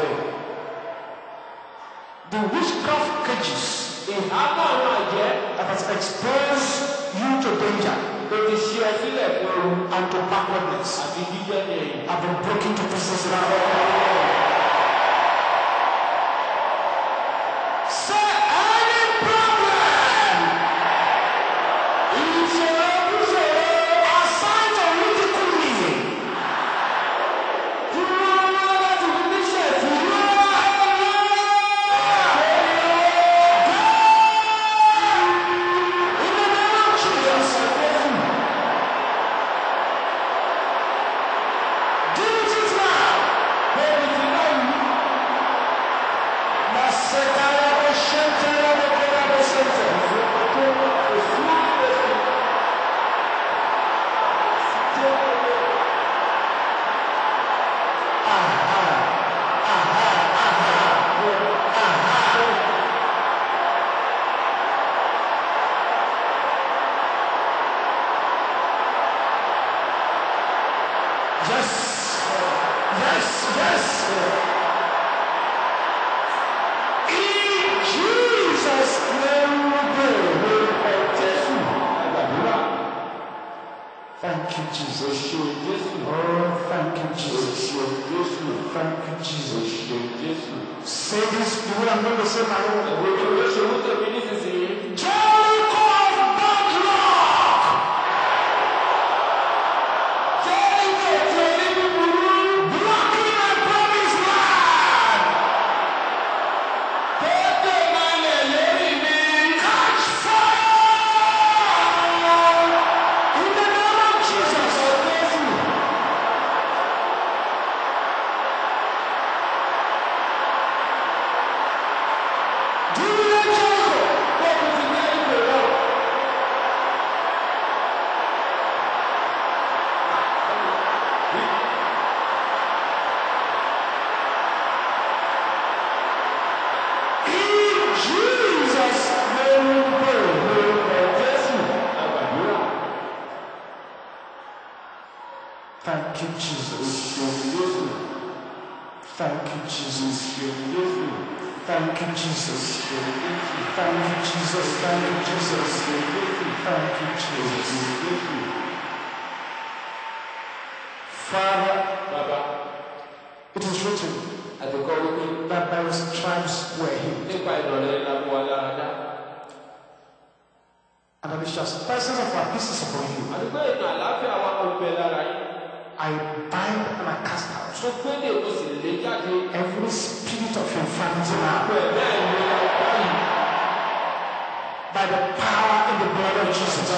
The witchcraft cages that has exposed you to danger and to backwardness have been broken to pieces now. Say any problem is assigned to ridicule me. You know that you will be safe. You know in the name of Jesus. Deal with it now. Masekaya Boshentera Bokora Boshentera. Yes, yes, yes. In Jesus' name we pray. Thank you, Jesus. Oh, thank Thank you, Jesus. Thank you, Jesus. Say this, you will have known the same I Jericho of bad luck! Blocking my promised land! Catch fire! In the name of Jesus. Do you know Jericho? In Jesus' name we pray. Thank you, Jesus. Thank you, Jesus. Thank you, Jesus. Thank you, Jesus. Thank you, Jesus. Thank you, Jesus. Father, it is written that by his stripes were healed, and that the chastisement of our peace is upon you. I bind and I cast out every spirit of infirmity now by the power in the blood of Jesus.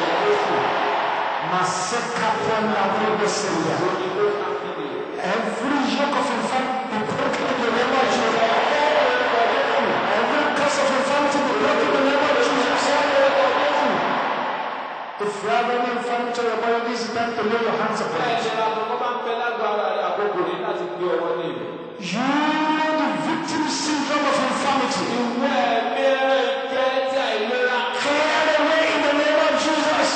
Every yoke of infirmity be broken in the name of Jesus. Every curse of infirmity be broken in the name of Jesus. If you have any infirmity in your body, this is time to lay your hands upon it. You, the victim syndrome of infirmity, clear away in the name of Jesus.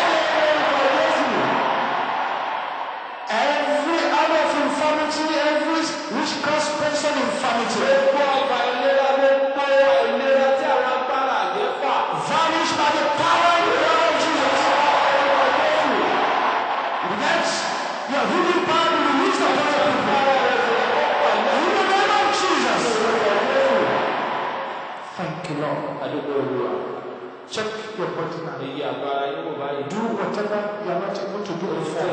Every hour of infirmity, every witchcraft person infirmity, vanish by the power in the blood of Jesus. Let your healing power be released upon your people. In the name of Jesus. Thank you, Lord. Check your body now. Do whatever you are not able to do before.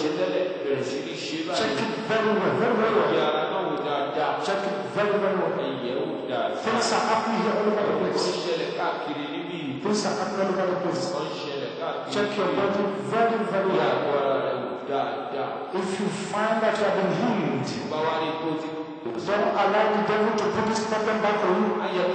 Check it very well, very, very well. Check it very, very well. Things are happening here all over the place. Things are happening all over the place. Check your body very, very well. If you find that you have been healed, don't allow the devil to put this problem back on you.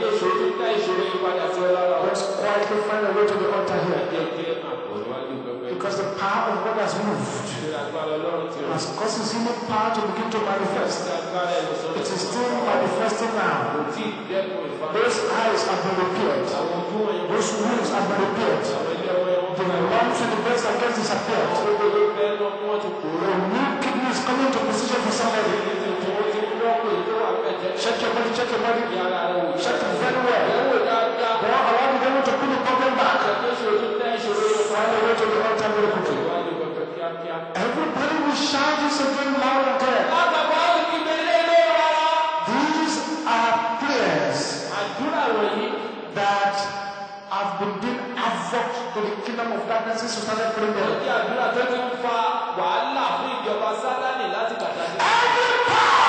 Just quietly find a way to the altar here. Because the power of God has moved. Has caused his healing power to begin to manifest. It is still manifesting now. Those eyes have been repaired. Those wounds have been repaired. The lumps in the breast have just disappeared. A new kidney is coming to position for somebody. Check your body, check your body. Check it very well. Don't allow the devil to put the problem back. Find a way to the altar very quickly. Everybody will shout this again loud and clear. These are prayers that have been doing havoc to the kingdom of darkness since we started praying them. Every power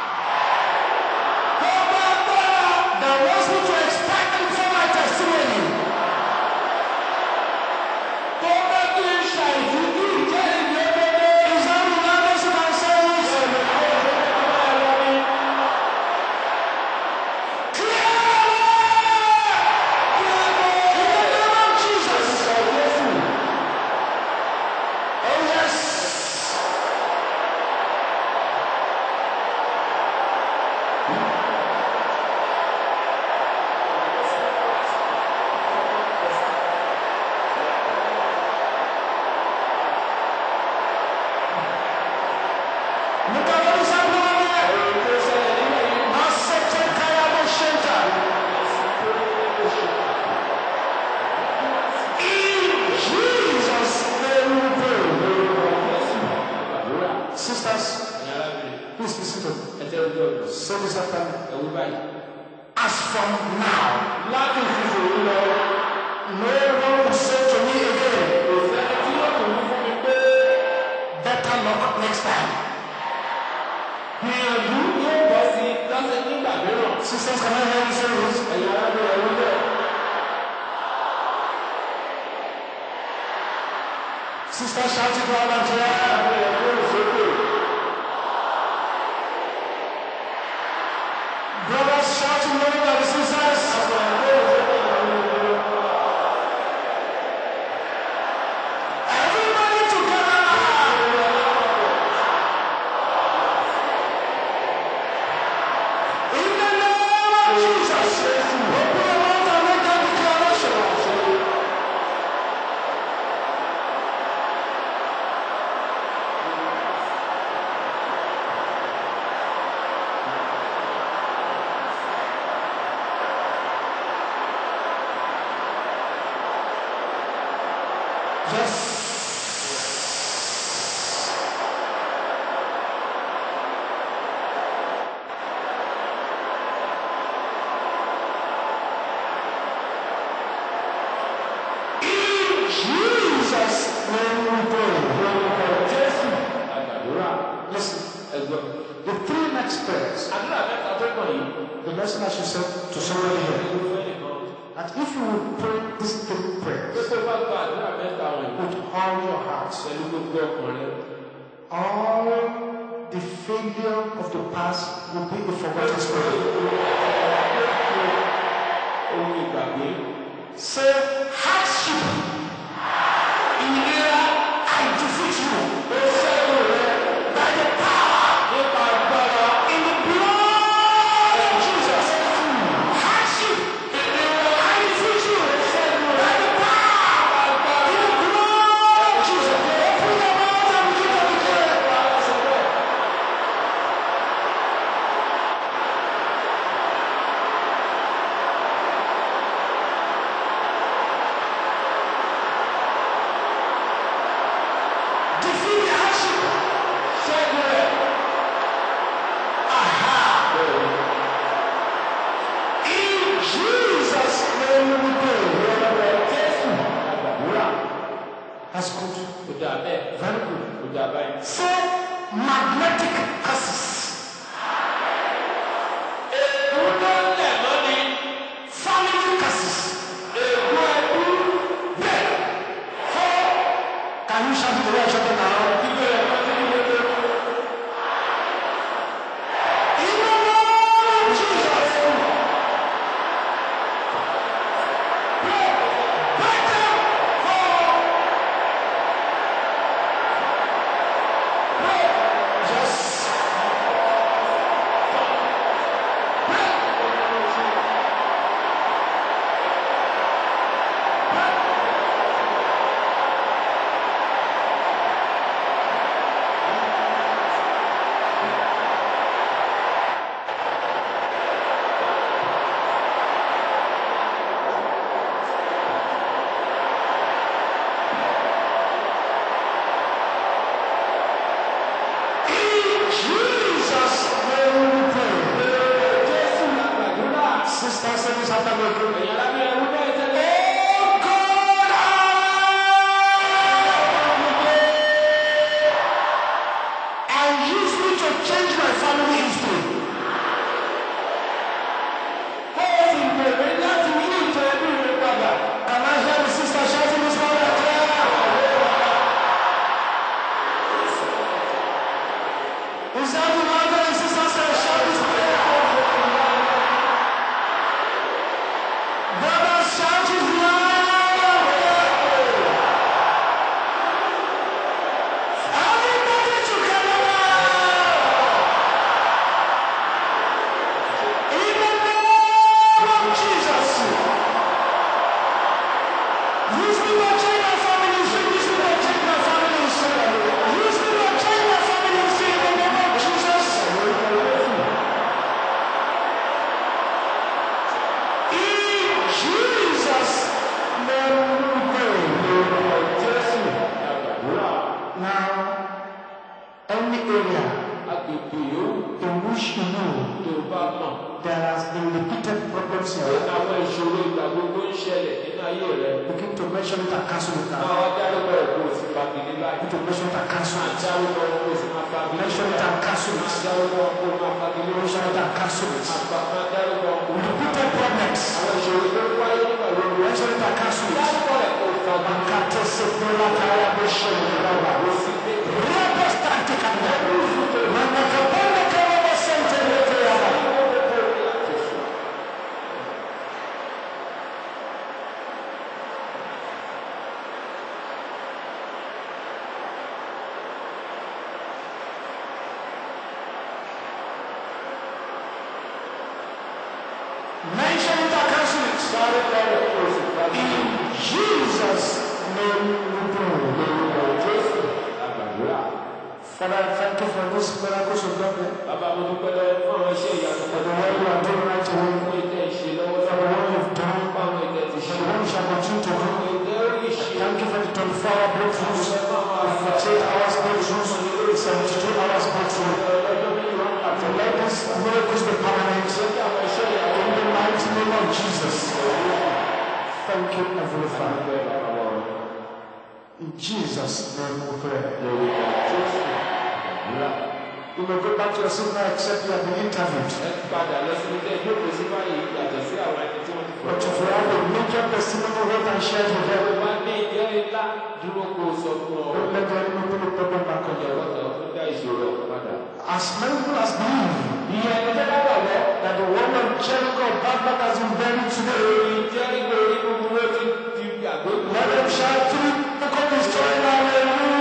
that wants me to expect it for my testimony, is that regardless of my service? Clear in the name of Jesus. Oh yes. lọ́jọ́ ọ̀dọ̀. Say this after me. Ẹ̀wú báyìí. As from now, Láti ìsinsìnyí lọ, no one will say to me again, kò sẹ́ni tí yóò tún wí fún mi pé better luck next time. gbìyànjú yóò bọ́ sí i lọ́sẹ̀ nígbà mìíràn. Sisters, can I hear you say this? Ẹ̀yin arábìnrin ẹ̀rú bẹ́ẹ̀. Sisters, shout it loud and clear. Arábìnrin ẹ̀rú sókè. Brothers, shout it loud and sisters. Everybody together. In the name of Jesus, open your mouth and make that declaration. Yes. In Jesus' name we pray. Jésù àgbàdúrà. Listen, Ẹ̀gbọ́n. the three next prayers, Àdúrà mẹ́ta tó kàn yìí. the lesson I should say to somebody here. Ẹ̀gbọ́n fẹ́ nìkan. And if you will pray these three Pé prayers tó bá gba àdúrà mẹ́ta wọ̀nyí. with all your heart, Pẹ̀lú gbogbo ọkùnrin. all the failure of the past will be a forgotten story. Ohun ìgbàgbé. Say, hardship, ìnira, I defeat you. Ó ṣẹ́gun rẹ̀ By the power nípa agbára. in the blood of Jesus. Hardship, I defeat you. By the power in the blood of Jesus. Open your mouth and begin to declare. Defeat the hardship. Ṣẹ́gun rẹ̀. Aha. In Jesus' name we pray. Jésù àgbàdúrà. That's good. Kò dà bẹ́ẹ̀. Very good. Kò dà báyìí. Say magnetic curses. Ègún tó ń lẹ̀ mọ́ ni. Family curses. Ègún ẹbí. Break. Four. Can you shout it the way I shout it now? Kíkọ́ rẹ̀ máa ti ní gbogbo. In the name of Jesus. Break. Break them. Four. Break. Yes. Break. In Jesus' name we pray. Jésù àgbàdúrà. Sister, say this after me. Ẹ̀yin arábìnrin ẹ̀rú bẹ́ẹ̀ tẹ́lẹ̀. Oh God, I use me to change my family history. Kó o sì bèrè láti yí ìtàn ẹbí rẹ padà. Can I hear the sister shouting this one out there? Is that the mother and sister say shout this prayer? mention it and cancel it Máa now. wá dárúkọ ẹ̀ kó o sì fagilé báyìí. Need to mention it and cancel Máa it. dárúkọ ẹ̀ kó o sì máa fagilé Mention it báyìí. and cancel Máa it. dárúkọ ẹ̀ kó o máa fagilé Mention it báyìí. and cancel it. Máa fa- máa dárúkọ ẹ̀ kó o máa Repeated problems. àwọn ìṣòro tó wáyé nígbà gbogbo. Mention it and cancel it. Dárúkọ ẹ̀ kó o fagilé. Makate sepola kaya boshe laba. Ó sì dé. Rabo stante kanda. Manakapanda kaya bosente lete yaba. Mention it and cancel it. Dárúkọ ẹ̀ kó o sì fagilé. In Jesus' name we pray. Lórúkọ Jésù àgbàdúrà. Father, I thank you for this miracles of God. Bàbá mo dúpẹ́ lọ́wọ́ fún àwọn iṣẹ́ ìyanu For the one you are doing right away. fún ìtẹ́ ìṣe For the lọ́wọ́lọ́wọ́. one you've done. Fún àwọn ìtẹ́ ti For ṣe. the one you shall continue to Àwọn do. ìtẹ́ orí ìṣe. Thank you for the twenty-four hour breakthroughs. The forty-eight hours breakthroughs. The seventy-two hours breakthrough. Ọlọ́jọ́ méjì wá ń pàtó. And let these miracles be permanent. Lókè àwọn iṣẹ́ ìyanu. In the mighty name of Jesus. Thank you, Heavenly Father. Àdúgbò ẹ̀ bàbá wa ọ̀rọ̀. In Jesus' name we pray. Lórúkọ Jésù àgbàdúrà. You may go back to your seat now except you have been interviewed. Ẹ padà lọ sí ilé ẹjọ́ kò sí báyìí yàtọ̀ sí àwọn ẹni tí wọ́n ti fọ́. But if you have a major testimony, wait and share it with them. Wá ní ìjẹ́rìí ńlá dúró kó o sọ fún ọ. Don't let the enemy put a problem back on Ọjà you. wọ́tà ó tún dá ìṣòro ọ̀hún padà. As many people as believe Ìyẹn ẹni tẹ́lá gbàgbọ́. that the one of Jericho of Baghdad has been buried today, Ìjẹ́rìí pé orí gbogbo ó ti di àgbégbò. let them shout three because the story hallelujah.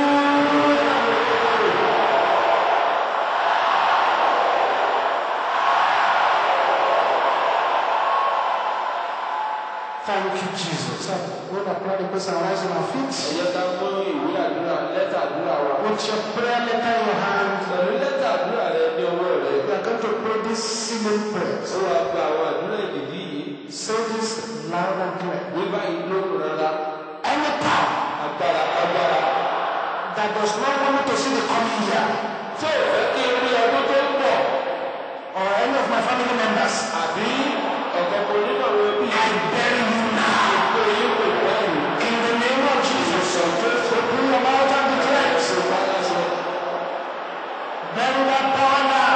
Thank you, Jesus. We're going to pray the person rise on our Ẹ feet. jẹ́ ká mú ìwé àdúrà lẹ́tà àdúrà wa. With your prayer letter in your hand, Pẹ̀lú lẹ́tà àdúrà rẹ ní ọwọ́ rẹ. we are going to pray this sealing prayers. Ó wá gba àwọn àdúrà ìdìdí yìí. Say this loud and clear. Wí báyìí lóhùn rárá. Any power Agbára agbára. that does not want me to see the coming year, Tí ò fẹ́ kí n rí ọdún tó ń bọ̀. or any of my family members, Àbí ọ̀kọ̀ọ̀kan nínú àwọn ẹbí I bury you now. ìpè yín kò báyìí. In the name of Jesus, open your mouth and declare it. Ṣé wá láṣẹ? Bury that power now.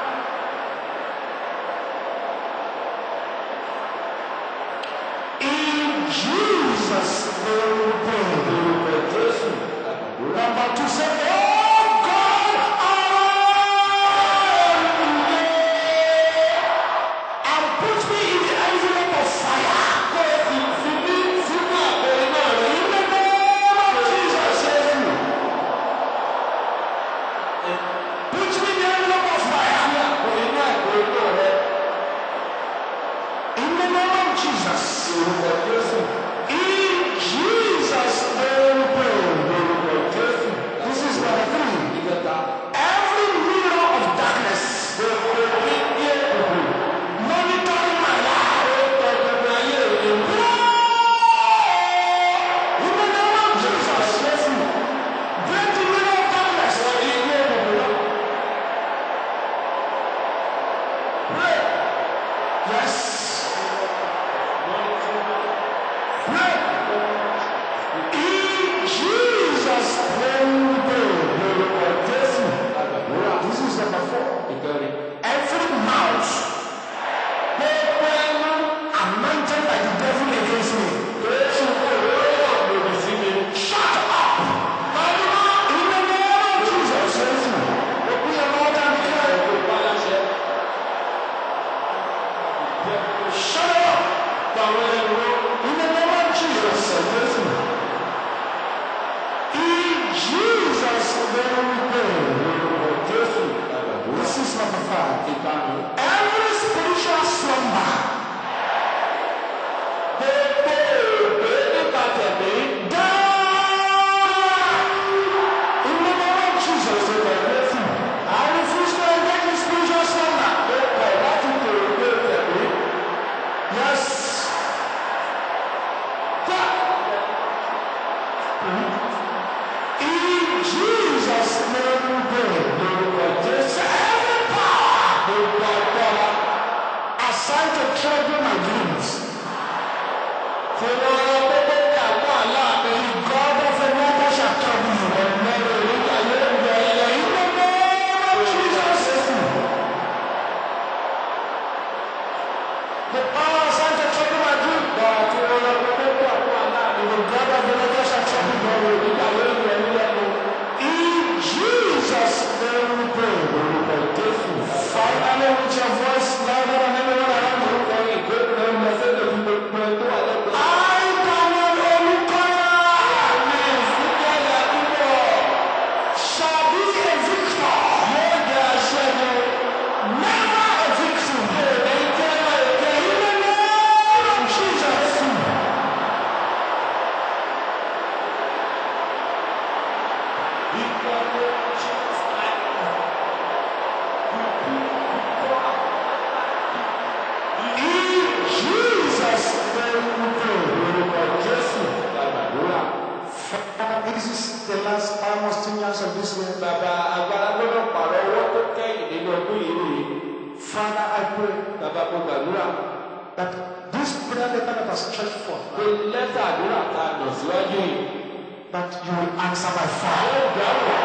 In Jesus' name we pray. Lórúkọ Jésù àgbàdúrà. Number two, say, oh God, hallelujah, and put me in the envelope of fire. Kó o sì fi mí sínú àpò iná rẹ̀. In the name of Jesus, put me in the envelope of fire. Àpò iná àpò iná rẹ̀. In the name of Jesus. Lórúkọ Jésù. In Jesus' name we pray. Lórúkọ Jésù. This is number three. Ìkẹta. Every mirror of darkness Gbogbo ní ní èkó. monitoring my life. Ó tọ́jú ayé mi. In the name of Jesus. Break the mirror of darkness. Pray. Yes. Pray. In Jesus' name we pray. Lórúkọ Jésù àgbàdúrà. This is number four. Ìkẹrin. Every mouth anointed by the devil against me. Jésù kò lóyún lòdì sí mi. Shut up! In the name of Jesus. Open your mouth and declare. Ẹ̀kọ́ ìpalàṣẹ. Shut up! Pàwọn ẹ̀rọ. In the name of Jesus. In Jesus' name we pray. Lórúkọ Jésù àgbàdúrà. This is number five. Ìkarùn-ún. Every spiritual slumber Gbogbo ògbé nípa tẹ̀mí. down in the name of Jesus. I refuse to engage in spiritual slumber. Ó kọ̀ láti tòrò gbé tẹ̀mí. Yes. In Jesus' name we pray. Lórúkọ Jésù. Every power Gbogbo agbára. assigned to trouble my dreams, Tí wọ́n rán gbogbo ní àgbọ̀ àlá This is the last almost ten years of this year. Bàbá agbára gbọ́dọ̀ pààrọ̀ owó tó kẹ́yìn nínú ọdún yìí nìyí. Father, I pray Bàbá mo gbàdúrà. that this prayer letter that has stretched forth, Pé lẹ́tà àdúrà ta nà síwájú yìí. that you will answer by fire. Ó dáhùn.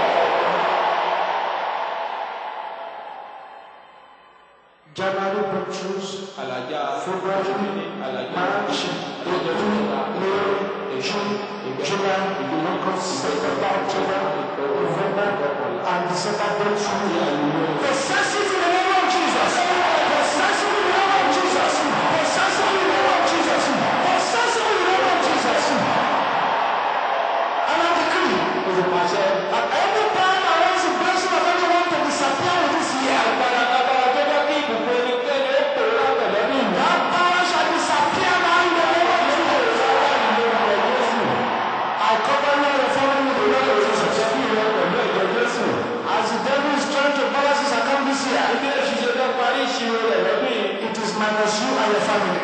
January breakthroughs, Àlàjá February, Àlàjá March, April, May, June, July, August, September, October, November, and December breakthrough. Possess it in the name of Jesus. Possess it in the name of Jesus. Possess it in the name of Jesus. Possess it in the name of Jesus. And I decree that every time I want the blessing of anyone to disappear with this year, that power shall disappear now in the name of Jesus. I cover you and your family with the blood of Jesus. As the devil is trying to balance his account this year, it is minus you and your family.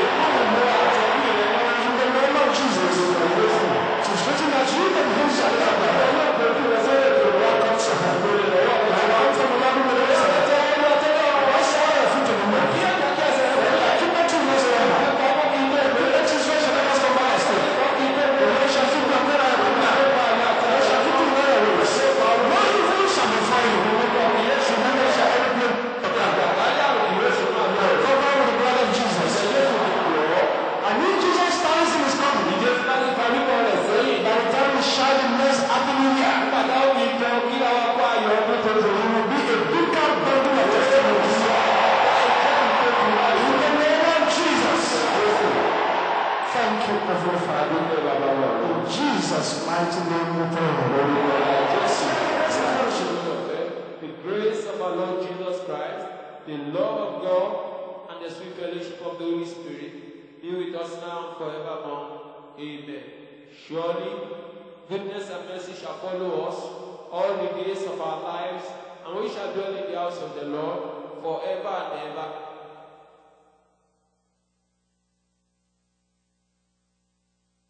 In the name of Jesus, it is written that you and him shall come. Welcome to heaven. Welcome to the Lord with the rest of the time. What's all your foot in the mouth? Keep it to us, Lord. Let his face never stop by us. Let shall fit the prayer of God. Let shall fit the prayer of God. No evil shall befall you. Yes, you never shall ever be covered with the blood of Jesus. And if Jesus stands in his company, by the time we shout the next happy new year, it will be a bigger bundle of testimonies. In the name of Jesus. Thank you, Heavenly Father. In Jesus' mighty name we pray. The grace of our Lord Jesus Christ, the love of God, and the sweet fellowship of the Holy Spirit be with us now and forevermore. Amen. Surely, goodness and mercy shall follow us all the days of our lives, and we shall dwell in the house of the Lord forever and ever.